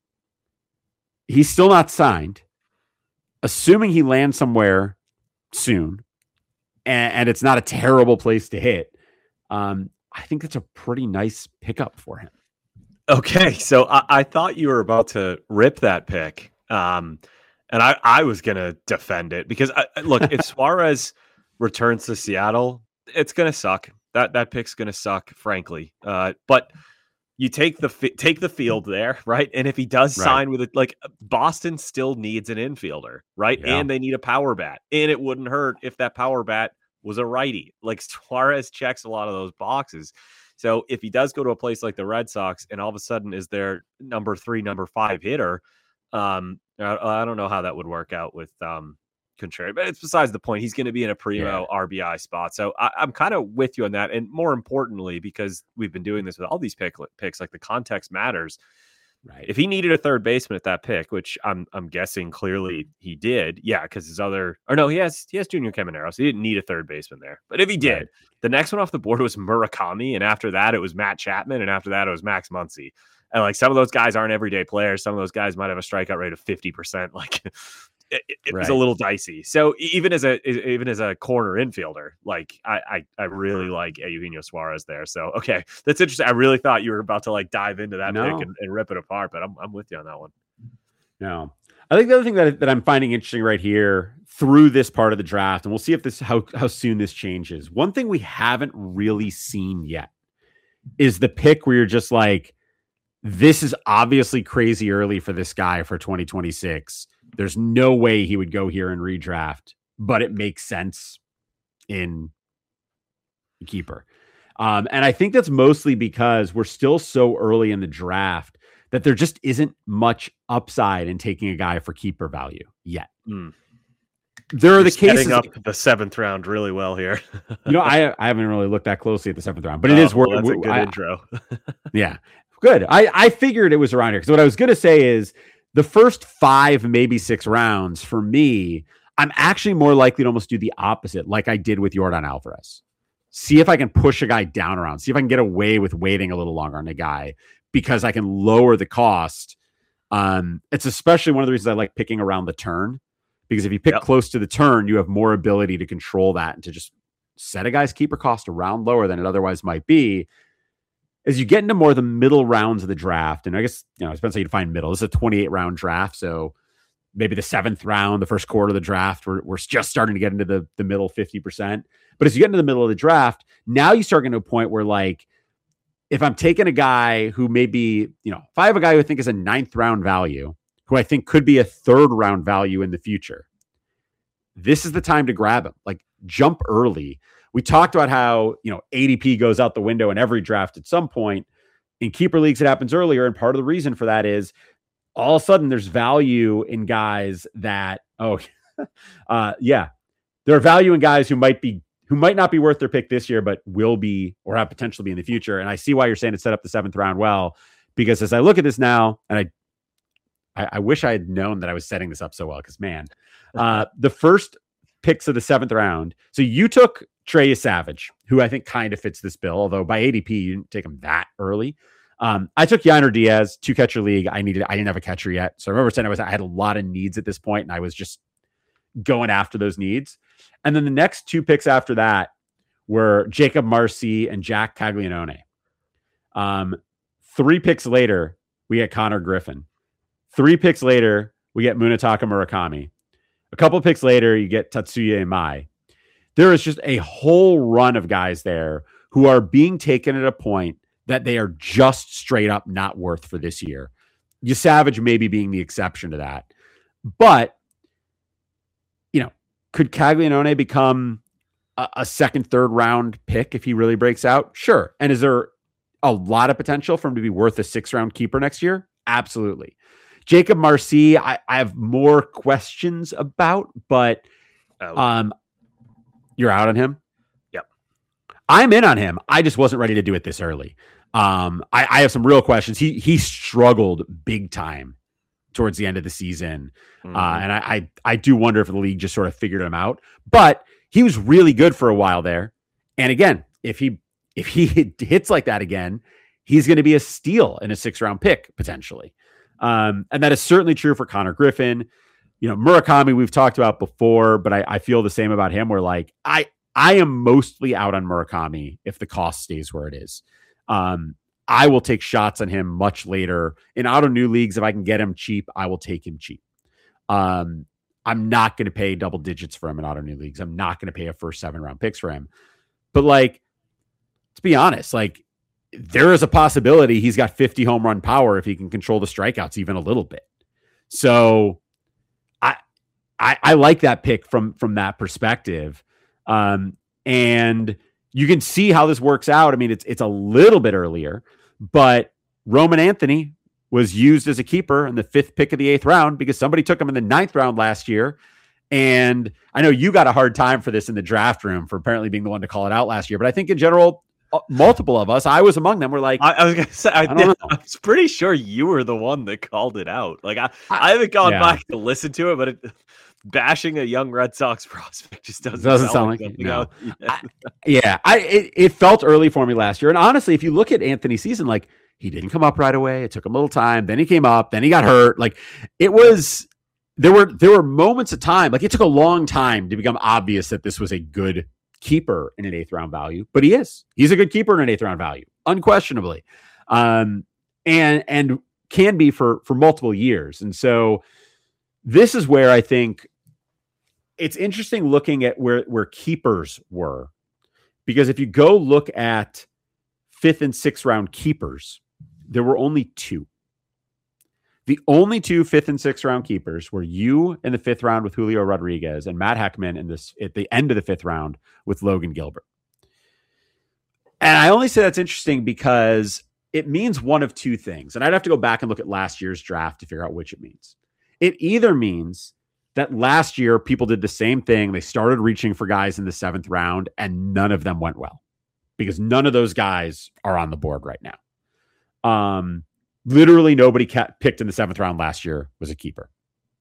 still not signed, assuming he lands somewhere soon, and it's not a terrible place to hit. I think that's a pretty nice pickup for him. Okay, so I thought you were about to rip that pick, and I was going to defend it, because look, if Suarez returns to Seattle, it's going to suck. That pick's going to suck, frankly. But you take the field there, right? And if he does sign with it, like, Boston still needs an infielder, right? Yeah. And they need a power bat, and it wouldn't hurt if that power bat was a righty. Like, Suarez checks a lot of those boxes. So if he does go to a place like the Red Sox and all of a sudden is their number 3, number 5 hitter, I don't know how that would work out with Contreras, but it's besides the point. He's going to be in a primo RBI spot. So I'm kind of with you on that. And more importantly, because we've been doing this with all these picks, like, the context matters. Right. If he needed a third baseman at that pick, which I'm guessing clearly he did, because he has Junior Caminero, so he didn't need a third baseman there. But if he did, the next one off the board was Murakami, and after that it was Matt Chapman, and after that it was Max Muncy. And, like, some of those guys aren't everyday players. Some of those guys might have a strikeout rate of 50%. Like, it was a little dicey. So even as a corner infielder, like, I really like Eugenio Suarez there. So, okay, that's interesting. I really thought you were about to, like, dive into that pick and rip it apart, but I'm with you on that one. No, I think the other thing that I'm finding interesting right here through this part of the draft, and we'll see if how soon this changes. One thing we haven't really seen yet is the pick where you're just like, this is obviously crazy early for this guy for 2026. There's no way he would go here and redraft, but it makes sense in keeper. And I think that's mostly because we're still so early in the draft that there just isn't much upside in taking a guy for keeper value yet. There are the cases setting up the 7th round really well here. I haven't really looked that closely at the 7th round, but it is worth. That's a good intro. Yeah, good. I figured it was around here because what I was going to say is the first 5, maybe 6 rounds for me, I'm actually more likely to almost do the opposite, like I did with Yordan Alvarez. See if I can push a guy down around. See if I can get away with waiting a little longer on a guy because I can lower the cost. It's especially one of the reasons I like picking around the turn. Because if you pick close to the turn, you have more ability to control that and to just set a guy's keeper cost around lower than it otherwise might be. As you get into more of the middle rounds of the draft, and I guess, it depends how you define middle. This is a 28-round draft, so maybe the 7th round, the first quarter of the draft, we're just starting to get into the middle 50%. But as you get into the middle of the draft, now you start getting to a point where, like, if I'm taking a guy who maybe, if I have a guy who I think is a 9th round value, who I think could be a 3rd round value in the future, this is the time to grab him. Like, jump early. We talked about how, ADP goes out the window in every draft at some point. In keeper leagues, it happens earlier. And part of the reason for that is all of a sudden there's value in guys that, there are value in guys who might not be worth their pick this year, but will be or have potential to be in the future. And I see why you're saying to set up the 7th round well, because as I look at this now, and I wish I had known that I was setting this up so well, because, man, the first picks of the 7th round. So you took Trey Savage, who I think kind of fits this bill, although by ADP, you didn't take him that early. I took Yainer Diaz, 2-catcher league. I didn't have a catcher yet. So I remember saying I had a lot of needs at this point, and I was just going after those needs. And then the next 2 picks after that were Jacob Marcy and Jack Caglianone. 3 picks later, we get Connor Griffin. 3 picks later, we get Munetaka Murakami. A couple of picks later, you get Tatsuya Imai. There is just a whole run of guys there who are being taken at a point that they are just straight up not worth for this year. Savage maybe being the exception to that. But, could Caglianone become a 2nd, 3rd round pick if he really breaks out? Sure. And is there a lot of potential for him to be worth a 6th round keeper next year? Absolutely. Jacob Marcy, I have more questions about, but you're out on him? Yep. I'm in on him. I just wasn't ready to do it this early. I have some real questions. He struggled big time towards the end of the season. And I do wonder if the league just sort of figured him out. But he was really good for a while there. And again, if he hits like that again, he's going to be a steal in a 6th round pick, potentially. And that is certainly true for Connor Griffin. Murakami, we've talked about before, but I feel the same about him, where like I am mostly out on Murakami if the cost stays where it is. I will take shots on him much later in auto new leagues. If I can get him cheap, I will take him cheap. I'm not going to pay double digits for him in auto new leagues. I'm not going to pay a first 7 round picks for him. But like, let's be honest, like there is a possibility he's got 50 home run power if he can control the strikeouts even a little bit. So I like that pick from that perspective. And you can see how this works out. I mean, it's a little bit earlier, but Roman Anthony was used as a keeper in the 5th pick of the 8th round because somebody took him in the 9th round last year. And I know you got a hard time for this in the draft room for apparently being the one to call it out last year, but I think in general, multiple of us, I was among them, were like, I was going to say, I was pretty sure you were the one that called it out. Like I haven't gone back to listen to it, but bashing a young Red Sox prospect just doesn't sound like something else. It felt early for me last year. And honestly, if you look at Anthony's season, like he didn't come up right away. It took him a little time. Then he came up, then he got hurt. Like it was, there were moments of time, like it took a long time to become obvious that this was a good keeper in an 8th round value, but he's a good keeper in an 8th round value, unquestionably. And can be for multiple years. And so this is where I think it's interesting looking at where keepers were, because if you go look at 5th and 6th round keepers, there were only 2. The only 2 5th and 6th round keepers were you in the 5th round with Julio Rodriguez and Matt Heckman at the end of the 5th round with Logan Gilbert. And I only say that's interesting because it means one of two things. And I'd have to go back and look at last year's draft to figure out which it means. It either means that last year people did the same thing. They started reaching for guys in the 7th round and none of them went well because none of those guys are on the board right now. Literally nobody picked in the 7th round last year was a keeper.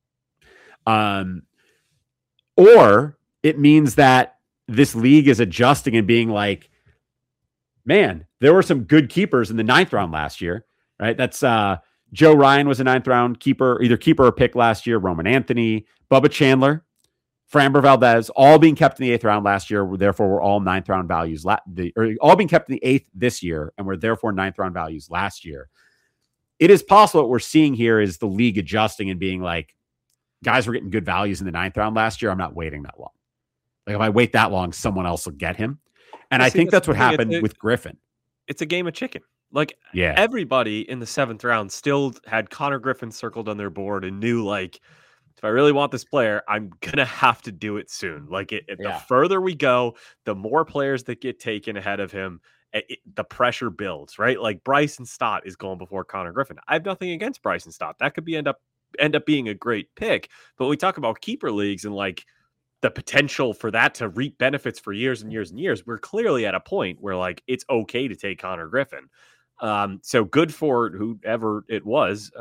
Or it means that this league is adjusting and being like, man, there were some good keepers in the 9th round last year, right? That's Joe Ryan was a 9th round keeper, either keeper or pick last year. Roman Anthony, Bubba Chandler, Framber Valdez, all being kept in the 8th round last year. Therefore, we're all 9th round values. All being kept in the 8th this year, and we're therefore 9th round values last year. It is possible what we're seeing here is the league adjusting and being like, guys were getting good values in the 9th round last year. I'm not waiting that long. Like if I wait that long, someone else will get him. And I think that's what happened with Griffin. It's a game of chicken. Like yeah, everybody in the 7th round still had Connor Griffin circled on their board and knew like, if I really want this player, I'm going to have to do it soon. Like the further we go, the more players that get taken ahead of him, the pressure builds, right? Like Bryson Stott is going before Connor Griffin. I have nothing against Bryson Stott. That could be end up being a great pick. But we talk about keeper leagues and like the potential for that to reap benefits for years and years and years. We're clearly at a point where like it's okay to take Connor Griffin. So good for whoever it was.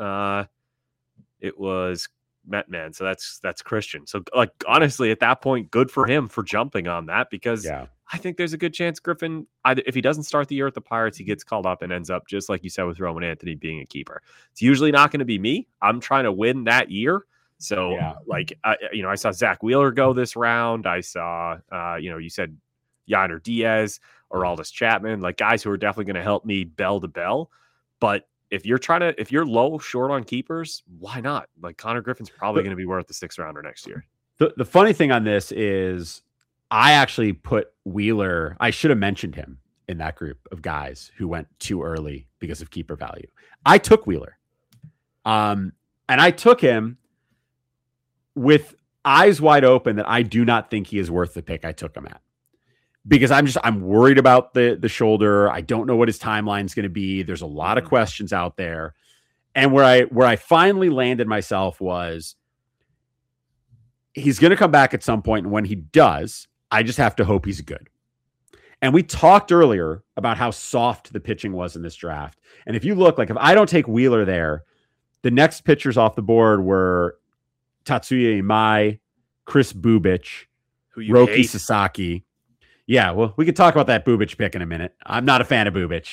It was Metman. So that's Christian. So like honestly, at that point, good for him for jumping on that because I think there's a good chance Griffin, if he doesn't start the year at the Pirates, he gets called up and ends up just like you said with Roman Anthony being a keeper. It's usually not going to be me. I'm trying to win that year. So I saw Zach Wheeler go this round. I saw, you said Yainer Diaz, Aroldis Chapman, like guys who are definitely going to help me bell to bell. But if you're low short on keepers, why not? Like Connor Griffin's probably going to be worth the 6th rounder next year. The funny thing on this is I actually put Wheeler. I should have mentioned him in that group of guys who went too early because of keeper value. I took Wheeler. And I took him with eyes wide open that I do not think he is worth the pick I took him at. Because I'm worried about the shoulder. I don't know what his timeline is going to be. There's a lot of questions out there. And where I finally landed myself was he's going to come back at some point. And when he does, I just have to hope he's good. And we talked earlier about how soft the pitching was in this draft. And if you look, like if I don't take Wheeler there, the next pitchers off the board were Tatsuya Imai, Chris Bubich, Roki Sasaki. Yeah, well, we could talk about that Bubich pick in a minute. I'm not a fan of Bubich.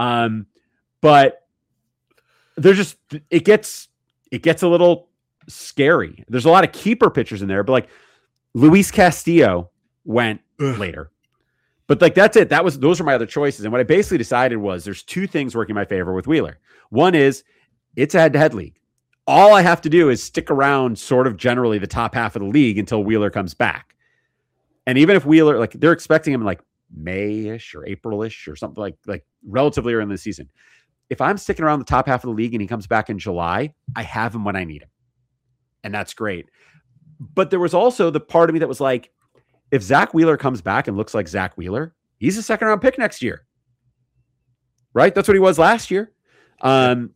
But there's it gets a little scary. There's a lot of keeper pitchers in there, but like Luis Castillo went later. But like that's it. Those were my other choices. And what I basically decided was there's two things working in my favor with Wheeler. One is it's a head-to-head league. All I have to do is stick around sort of generally the top half of the league until Wheeler comes back. And even if Wheeler, like they're expecting him in like May-ish or April-ish or something like relatively early in the season. If I'm sticking around the top half of the league and he comes back in July, I have him when I need him. And that's great. But there was also the part of me that was like, if Zach Wheeler comes back and looks like Zach Wheeler, he's a 2nd round pick next year. Right? That's what he was last year. And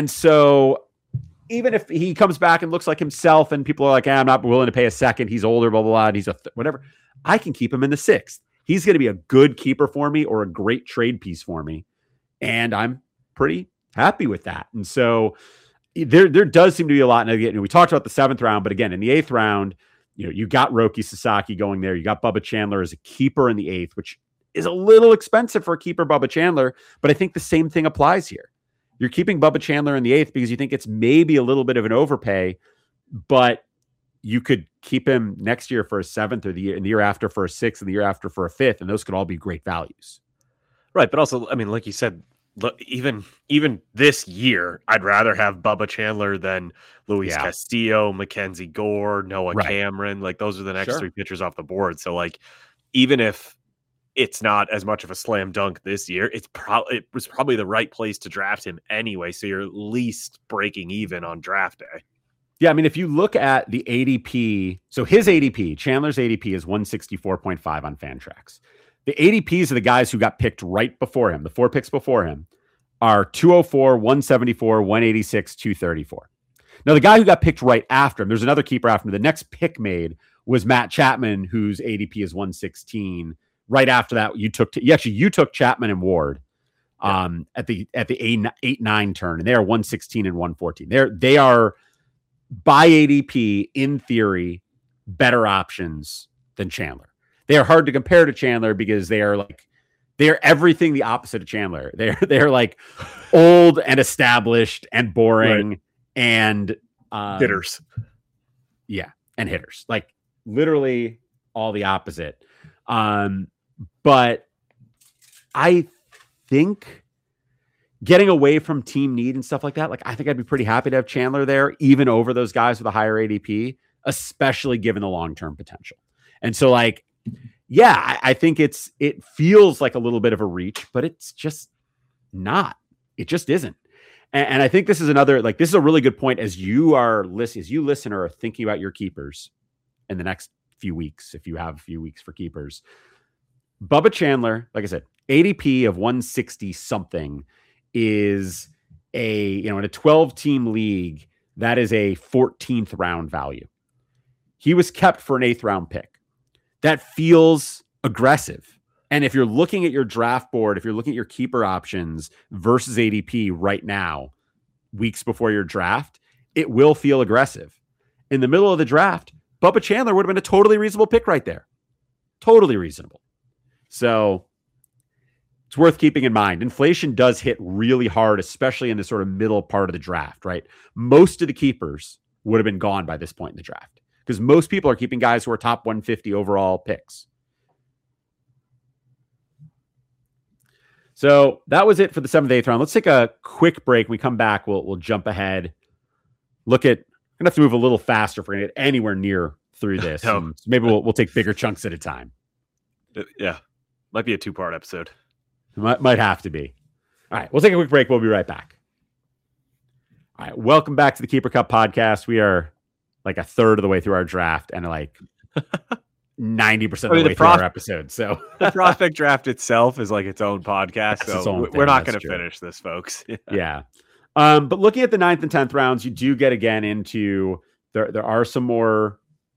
so even if he comes back and looks like himself and people are like, I'm not willing to pay a 2nd, he's older, blah, blah, blah, and he's whatever, I can keep him in the 6th. He's going to be a good keeper for me or a great trade piece for me. And I'm pretty happy with that. And so there does seem to be a lot. And we talked about the 7th round, but again, in the 8th round, you got Roki Sasaki going there. You got Bubba Chandler as a keeper in the 8th, which is a little expensive for a keeper, Bubba Chandler. But I think the same thing applies here. You're keeping Bubba Chandler in the 8th because you think it's maybe a little bit of an overpay, but you could keep him next year for a 7th or the year after for a 6th and the year after for a 5th. And those could all be great values. Right. But also, I mean, like you said, look, even this year, I'd rather have Bubba Chandler than Luis Castillo, Mackenzie Gore, Noah Cameron. Like those are the next 3 pitchers off the board. So like, even if it's not as much of a slam dunk this year, it was probably the right place to draft him anyway. So you're at least breaking even on draft day. Yeah, I mean, if you look at the ADP, so his ADP, Chandler's ADP is 164.5 on Fantrax. The ADPs are the guys who got picked right before him, the 4 picks before him, are 204, 174, 186, 234. Now, the guy who got picked right after him, there's another keeper after him. The next pick made was Matt Chapman, whose ADP is 116. Right after that, you took Chapman and Ward at the 8-9 turn, and they are 116 and 114. They are by ADP in theory better options than Chandler. They are hard to compare to Chandler because they are everything the opposite of Chandler. They're like old and established and boring. Right. And hitters. Yeah. And hitters, like literally all the opposite. But I think getting away from team need and stuff like that, like I think I'd be pretty happy to have Chandler there, even over those guys with a higher ADP, especially given the long-term potential. And so like, yeah, I think it feels like a little bit of a reach, but it's just not. It just isn't. And I think this is this is a really good point as you listener are thinking about your keepers in the next few weeks, if you have a few weeks for keepers. Bubba Chandler, like I said, ADP of 160 something is in a 12-team league, that is a 14th round value. He was kept for an 8th round pick. That feels aggressive. And if you're looking at your draft board, if you're looking at your keeper options versus ADP right now, weeks before your draft, it will feel aggressive. In the middle of the draft, Bubba Chandler would have been a totally reasonable pick right there. Totally reasonable. So it's worth keeping in mind. Inflation does hit really hard, especially in the sort of middle part of the draft, right? Most of the keepers would have been gone by this point in the draft because most people are keeping guys who are top 150 overall picks. So that was it for the 7th, 8th round. Let's take a quick break. When we come back, we'll jump ahead. I'm going to have to move a little faster if we're going to get anywhere near through this. So maybe we'll take bigger chunks at a time. Yeah. Might be a 2-part episode. Might have to be. All right. We'll take a quick break. We'll be right back. All right. Welcome back to the Keeper Cup podcast. We are like a third of the way through our draft and like 90% of the way through our episode. So the prospect draft itself is like its own podcast. So we're not going to finish this, folks. Yeah. But looking at the 9th and 10th rounds, you do get again into there are some more,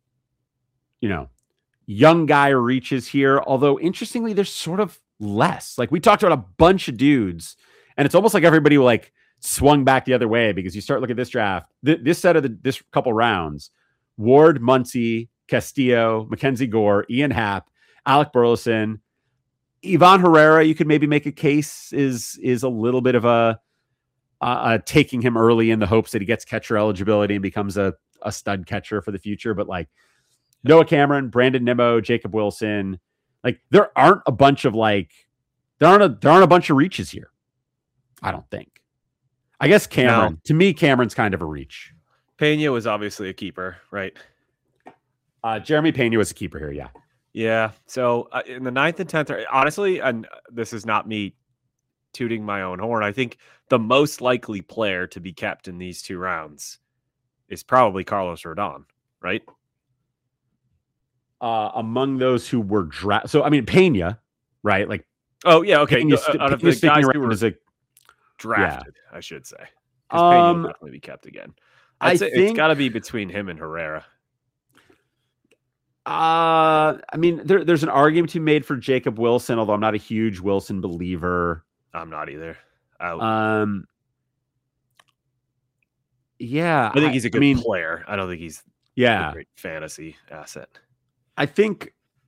young guy reaches here. Although interestingly, there's sort of less. Like we talked about a bunch of dudes, and it's almost like everybody like swung back the other way because you start looking at this draft, this set of this couple rounds, Ward, Muncy, Castillo, Mackenzie Gore, Ian Happ, Alec Burleson, Ivan Herrera. You could maybe make a case is a little bit of a taking him early in the hopes that he gets catcher eligibility and becomes a stud catcher for the future. But like Noah Cameron, Brandon Nimmo, Jacob Wilson, like there aren't a bunch of there aren't a bunch of reaches here. I don't think. I guess Cameron, to me, Cameron's kind of a reach. Pena was obviously a keeper, right? Jeremy Pena was a keeper here. Yeah. Yeah. So in the 9th and 10th, honestly, and this is not me tooting my own horn, I think the most likely player to be kept in these 2 rounds is probably Carlos Rodon, right? Among those who were drafted. So, I mean, Pena, right? Like, oh, yeah. Okay. Out of the guys who were drafted, I should say. Because Pena will definitely be kept again. I think it's got to be between him and Herrera. I mean, there's an argument to be made for Jacob Wilson, although I'm not a huge Wilson believer. I'm not either. Yeah, I think he's a good player. I don't think he's a great fantasy asset. I think.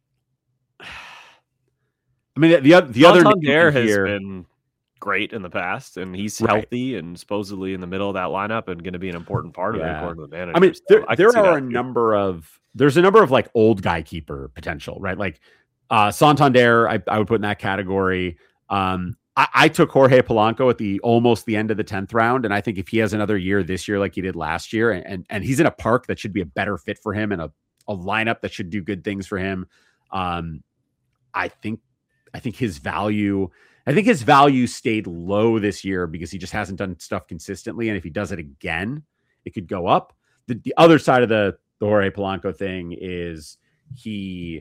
I mean, the other Santander has been great in the past, and he's healthy and supposedly in the middle of that lineup and going to be an important part of it according to the manager. I mean, there are a number of like old guy keeper potential, right? Like Santander, I would put in that category. I took Jorge Polanco at almost the end of the 10th round, and I think if he has another year this year like he did last year, and he's in a park that should be a better fit for him and a lineup that should do good things for him, I think his value stayed low this year because he just hasn't done stuff consistently. And if he does it again, it could go up. The other side of the Jorge Polanco thing is he'll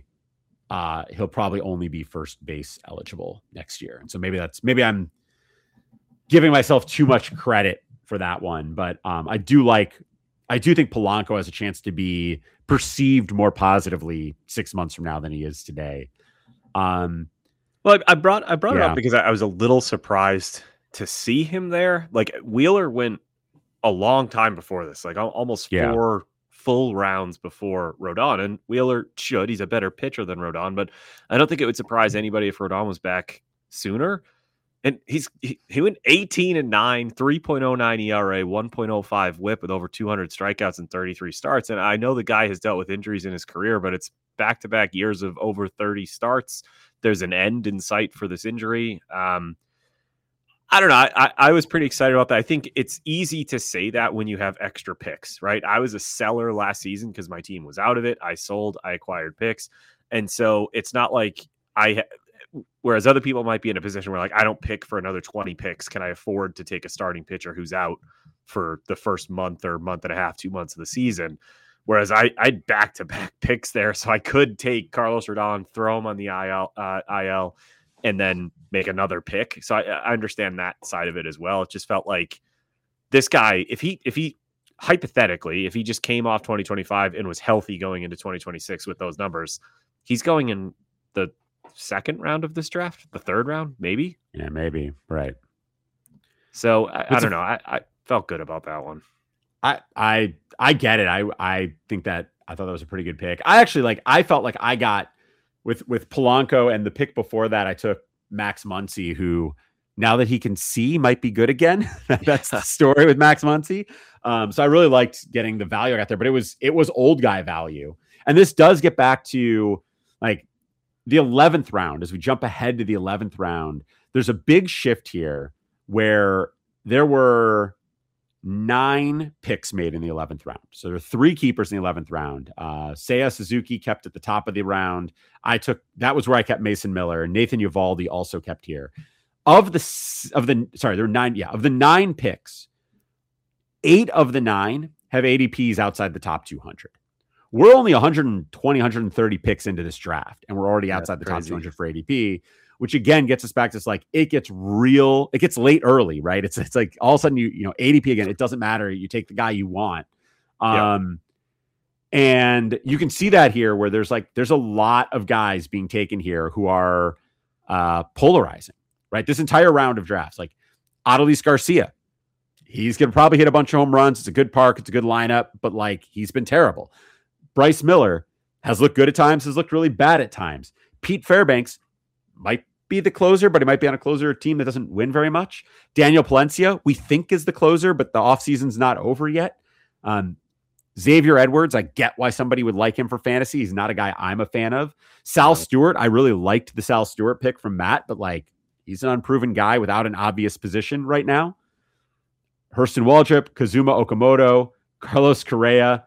probably only be first base eligible next year. And so maybe I'm giving myself too much credit for that one. But I do think Polanco has a chance to be perceived more positively 6 months from now than he is today. Well, I brought it up because I was a little surprised to see him there. Like Wheeler went a long time before this, like almost 4 full rounds before Rodon, and Wheeler he's a better pitcher than Rodon, but I don't think it would surprise anybody if Rodon was back sooner. And he went 18-9, 3.09 ERA, 1.05 WHIP with over 200 strikeouts and 33 starts. And I know the guy has dealt with injuries in his career, but it's back-to-back years of over 30 starts. There's an end in sight for this injury. I don't know. I was pretty excited about that. I think it's easy to say that when you have extra picks, right? I was a seller last season because my team was out of it. I sold, I acquired picks. And so it's not like whereas other people might be in a position where like, I don't pick for another 20 picks. Can I afford to take a starting pitcher who's out for the first month or month and a half, 2 months of the season? Whereas I back-to-back picks there. So I could take Carlos Rodon, throw him on the IL, and then make another pick. So I understand that side of it as well. It just felt like this guy, if he hypothetically, if he just came off 2025 and was healthy going into 2026 with those numbers, he's going in the second round of this draft, the third round, maybe. Yeah, maybe. Right. So I don't know. I felt good about that one. I get it. I think that I thought that was a pretty good pick. I felt like I got with Polanco, and the pick before that, I took Max Muncy, who now that he can see might be good again. That's the story with Max Muncy. So I really liked getting the value I got there, but it was old guy value. And this does get back to like the 11th round. As we jump ahead to the 11th round, there's a big shift here where there were 9 picks made in the 11th round. So there are 3 keepers in the 11th round. Seiya Suzuki kept at the top of the round. That was where I kept Mason Miller, and Nathan Eovaldi also kept here. Of the 9 picks, 8 of the 9 have ADPs outside the top 200. We're only 120, 130 picks into this draft, and we're already outside the top 200 for ADP, which again gets us back to this, like, it gets late early, right? It's like all of a sudden you ADP again, it doesn't matter. You take the guy you want. And you can see that here where there's a lot of guys being taken here who are polarizing, right? This entire round of drafts, like Adolis Garcia, he's going to probably hit a bunch of home runs. It's a good park. It's a good lineup, but like, he's been terrible. Bryce Miller has looked good at times, has looked really bad at times. Pete Fairbanks might be the closer, but he might be on a closer team that doesn't win very much. Daniel Palencia, we think, is the closer, but the offseason's not over yet. Xavier Edwards, I get why somebody would like him for fantasy. He's not a guy I'm a fan of. Sal Stewart, I really liked the Sal Stewart pick from Matt, but like, he's an unproven guy without an obvious position right now. Hurston Waldrop, Kazuma Okamoto, Carlos Correa.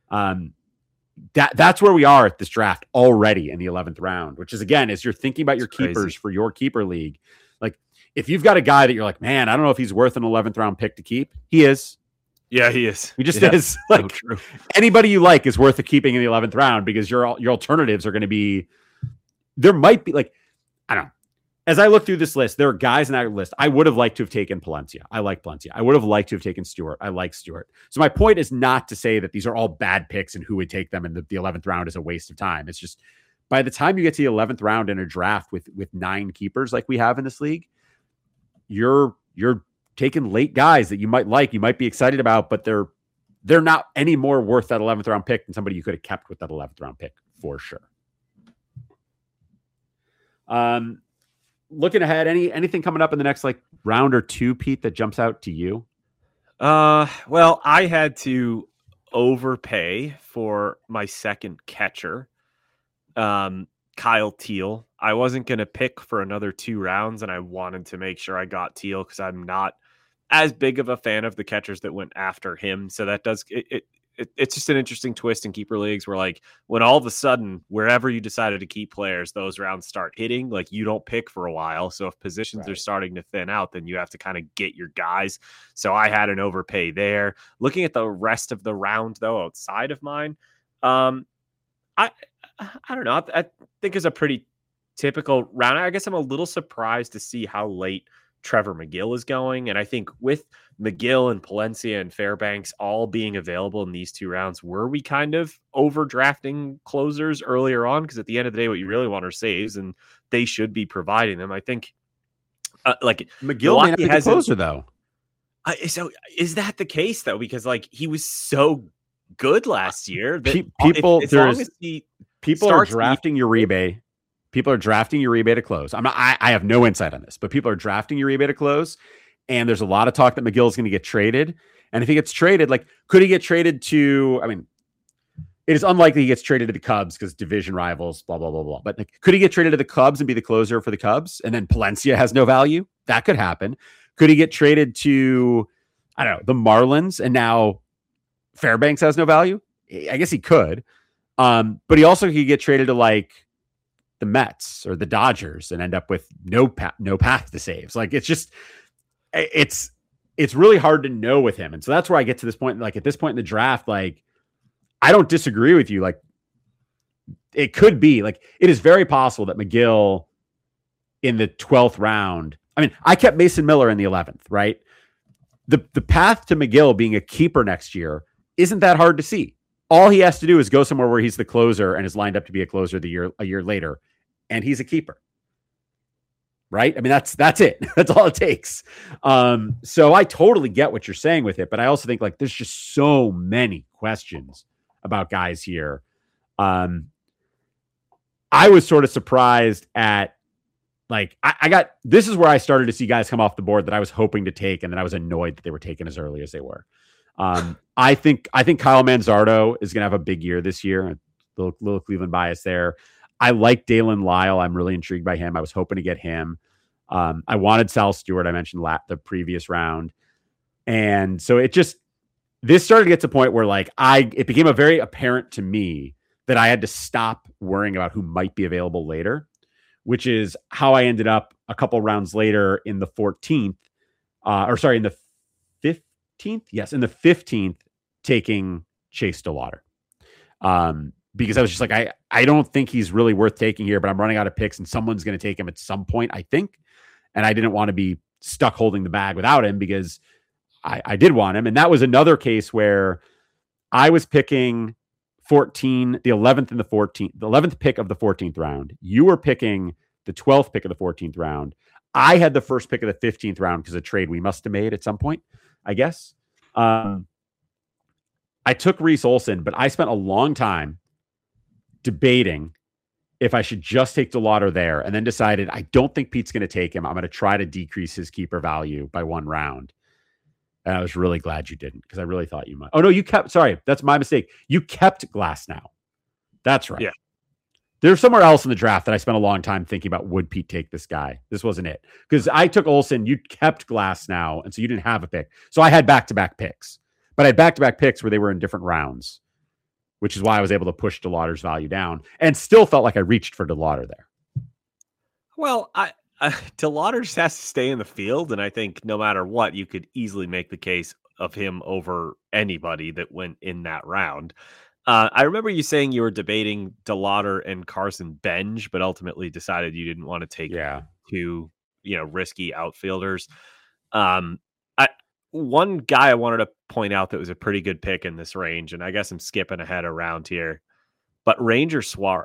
That's where we are at this draft already in the 11th round, which is, again, as you're thinking about your keepers for your keeper league, like if you've got a guy that you're like, man, I don't know if he's worth an 11th round pick to keep. He is. Yeah, he is. He just is. Like, so true. Anybody you like is worth keeping in the 11th round because your alternatives are going to be, there might be like, I don't know. As I look through this list, there are guys in that list I would have liked to have taken Palencia. I like Palencia. I would have liked to have taken Stewart. I like Stewart. So my point is not to say that these are all bad picks and who would take them, and the 11th round is a waste of time. It's just by the time you get to the 11th round in a draft with 9 keepers like we have in this league, you're taking late guys that you might like, you might be excited about, but they're not any more worth that 11th round pick than somebody you could have kept with that 11th round pick for sure. Looking ahead, anything coming up in the next like round or two, Pete, that jumps out to you? Well, I had to overpay for my second catcher, Kyle Teal. I wasn't going to pick for another 2 rounds, and I wanted to make sure I got Teal because I'm not as big of a fan of the catchers that went after him. So that does it's just an interesting twist in keeper leagues where, like, when all of a sudden, wherever you decided to keep players, those rounds start hitting, like, you don't pick for a while. So if positions are starting to thin out, then you have to kind of get your guys. So I had an overpay there. Looking at the rest of the round, though, outside of mine, I don't know. I think it's a pretty typical round. I guess I'm a little surprised to see how late Trevor McGill is going. And I think with McGill and Palencia and Fairbanks all being available in these 2 rounds, were we kind of overdrafting closers earlier on? Because at the end of the day, what you really want are saves, and they should be providing them. I think like McGill may not be the closer, though. So is that the case, though? Because like he was so good last year that people are drafting Uribe. People are drafting Uribe to close. I have no insight on this, but people are drafting Uribe to close. And there's a lot of talk that McGill is going to get traded. And if he gets traded, like, could he get traded to, I mean, it is unlikely he gets traded to the Cubs because division rivals, blah, blah, blah, blah. But like, could he get traded to the Cubs and be the closer for the Cubs? And then Palencia has no value? That could happen. Could he get traded to, I don't know, the Marlins and now Fairbanks has no value? I guess he could. But he also could get traded to like the Mets or the Dodgers and end up with no path to saves. Like, it's just, it's really hard to know with him. And so that's where I get to this point. Like, at this point in the draft, like, I don't disagree with you. Like, it could be like, it is very possible that McGill in the 12th round, I mean, I kept Mason Miller in the 11th, right? The path to McGill being a keeper next year isn't that hard to see. All he has to do is go somewhere where he's the closer and is lined up to be a closer a year later, and he's a keeper. Right? I mean, that's it. That's all it takes. So I totally get what you're saying with it, but I also think like there's just so many questions about guys here. I was sort of surprised at like this is where I started to see guys come off the board that I was hoping to take, and then I was annoyed that they were taken as early as they were. I think Kyle Manzardo is going to have a big year this year. A little Cleveland bias there. I like Dalen Lyle. I'm really intrigued by him. I was hoping to get him. I wanted Sal Stewart. I mentioned the previous round. And so this started to get to a point where like it became a very apparent to me that I had to stop worrying about who might be available later, which is how I ended up a couple rounds later in the 14th, in the 15th. Yes. In the 15th, taking Chase DeLauder. Because I was just like, I don't think he's really worth taking here, but I'm running out of picks and someone's going to take him at some point, I think. And I didn't want to be stuck holding the bag without him because I did want him. And that was another case where I was picking 14, the 11th and the 14th, the 11th pick of the 14th round. You were picking the 12th pick of the 14th round. I had the first pick of the 15th round because of a trade we must have made at some point, I guess. I took Reese Olson, but I spent a long time debating if I should just take DeLauder there, and then decided I don't think Pete's going to take him. I'm going to try to decrease his keeper value by 1 round. And I was really glad you didn't, because I really thought you might. Oh, no, sorry, that's my mistake. You kept Glasnow. That's right. Yeah. There's somewhere else in the draft that I spent a long time thinking about, would Pete take this guy? This wasn't it. Because I took Olson, you kept Glasnow, and so you didn't have a pick. So I had back-to-back picks. But I had back-to-back picks where they were in different rounds, which is why I was able to push DeLauder's value down and still felt like I reached for DeLauder there. Well, DeLauder just has to stay in the field, and I think no matter what, you could easily make the case of him over anybody that went in that round. I remember you saying you were debating DeLauder and Carson Benj, but ultimately decided you didn't want to take two, risky outfielders. One guy I wanted to point out that was a pretty good pick in this range, and I guess I'm skipping ahead around here, but Robert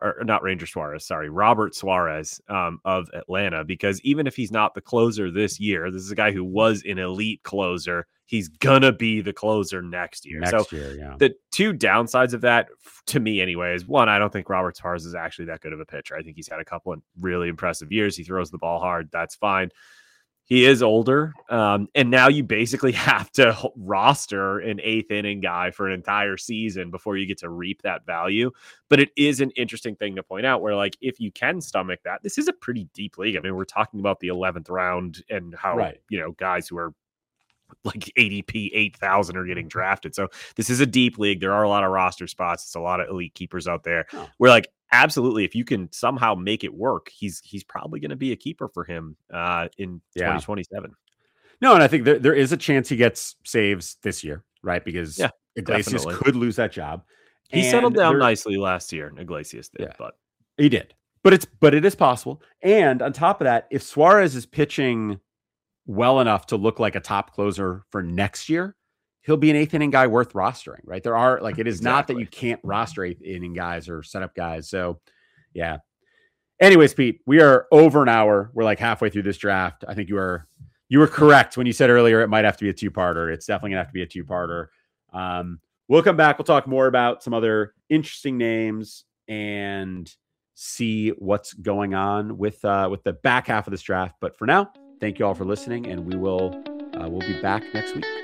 Suarez of Atlanta, because even if he's not the closer this year, this is a guy who was an elite closer. He's gonna be the closer next year. The two downsides of that, to me anyway, is one, I don't think Robert Suarez is actually that good of a pitcher. I think he's had a couple of really impressive years. He throws the ball hard. That's fine. He is older, and now you basically have to roster an 8th inning guy for an entire season before you get to reap that value. But it is an interesting thing to point out where, like, if you can stomach that, this is a pretty deep league. I mean, we're talking about the 11th round and how, guys who are like ADP 8,000 are getting drafted. So this is a deep league. There are a lot of roster spots. It's a lot of elite keepers out there. We're like, absolutely, if you can somehow make it work, he's probably going to be a keeper for him in 2027. No, and I think there is a chance he gets saves this year, right? Because Iglesias could lose that job. He settled down nicely last year. Iglesias did, but he did. But it is possible. And on top of that, if Suarez is pitching well enough to look like a top closer for next year, he'll be an 8th inning guy worth rostering, right? There are like, it is not that you can't roster 8th inning guys or setup guys. So yeah. Anyways, Pete, we are over an hour. We're like halfway through this draft. I think you were correct when you said earlier it might have to be a 2-parter. It's definitely gonna have to be a 2-parter. We'll come back. We'll talk more about some other interesting names and see what's going on with the back half of this draft. But for now, thank you all for listening, and we'll be back next week.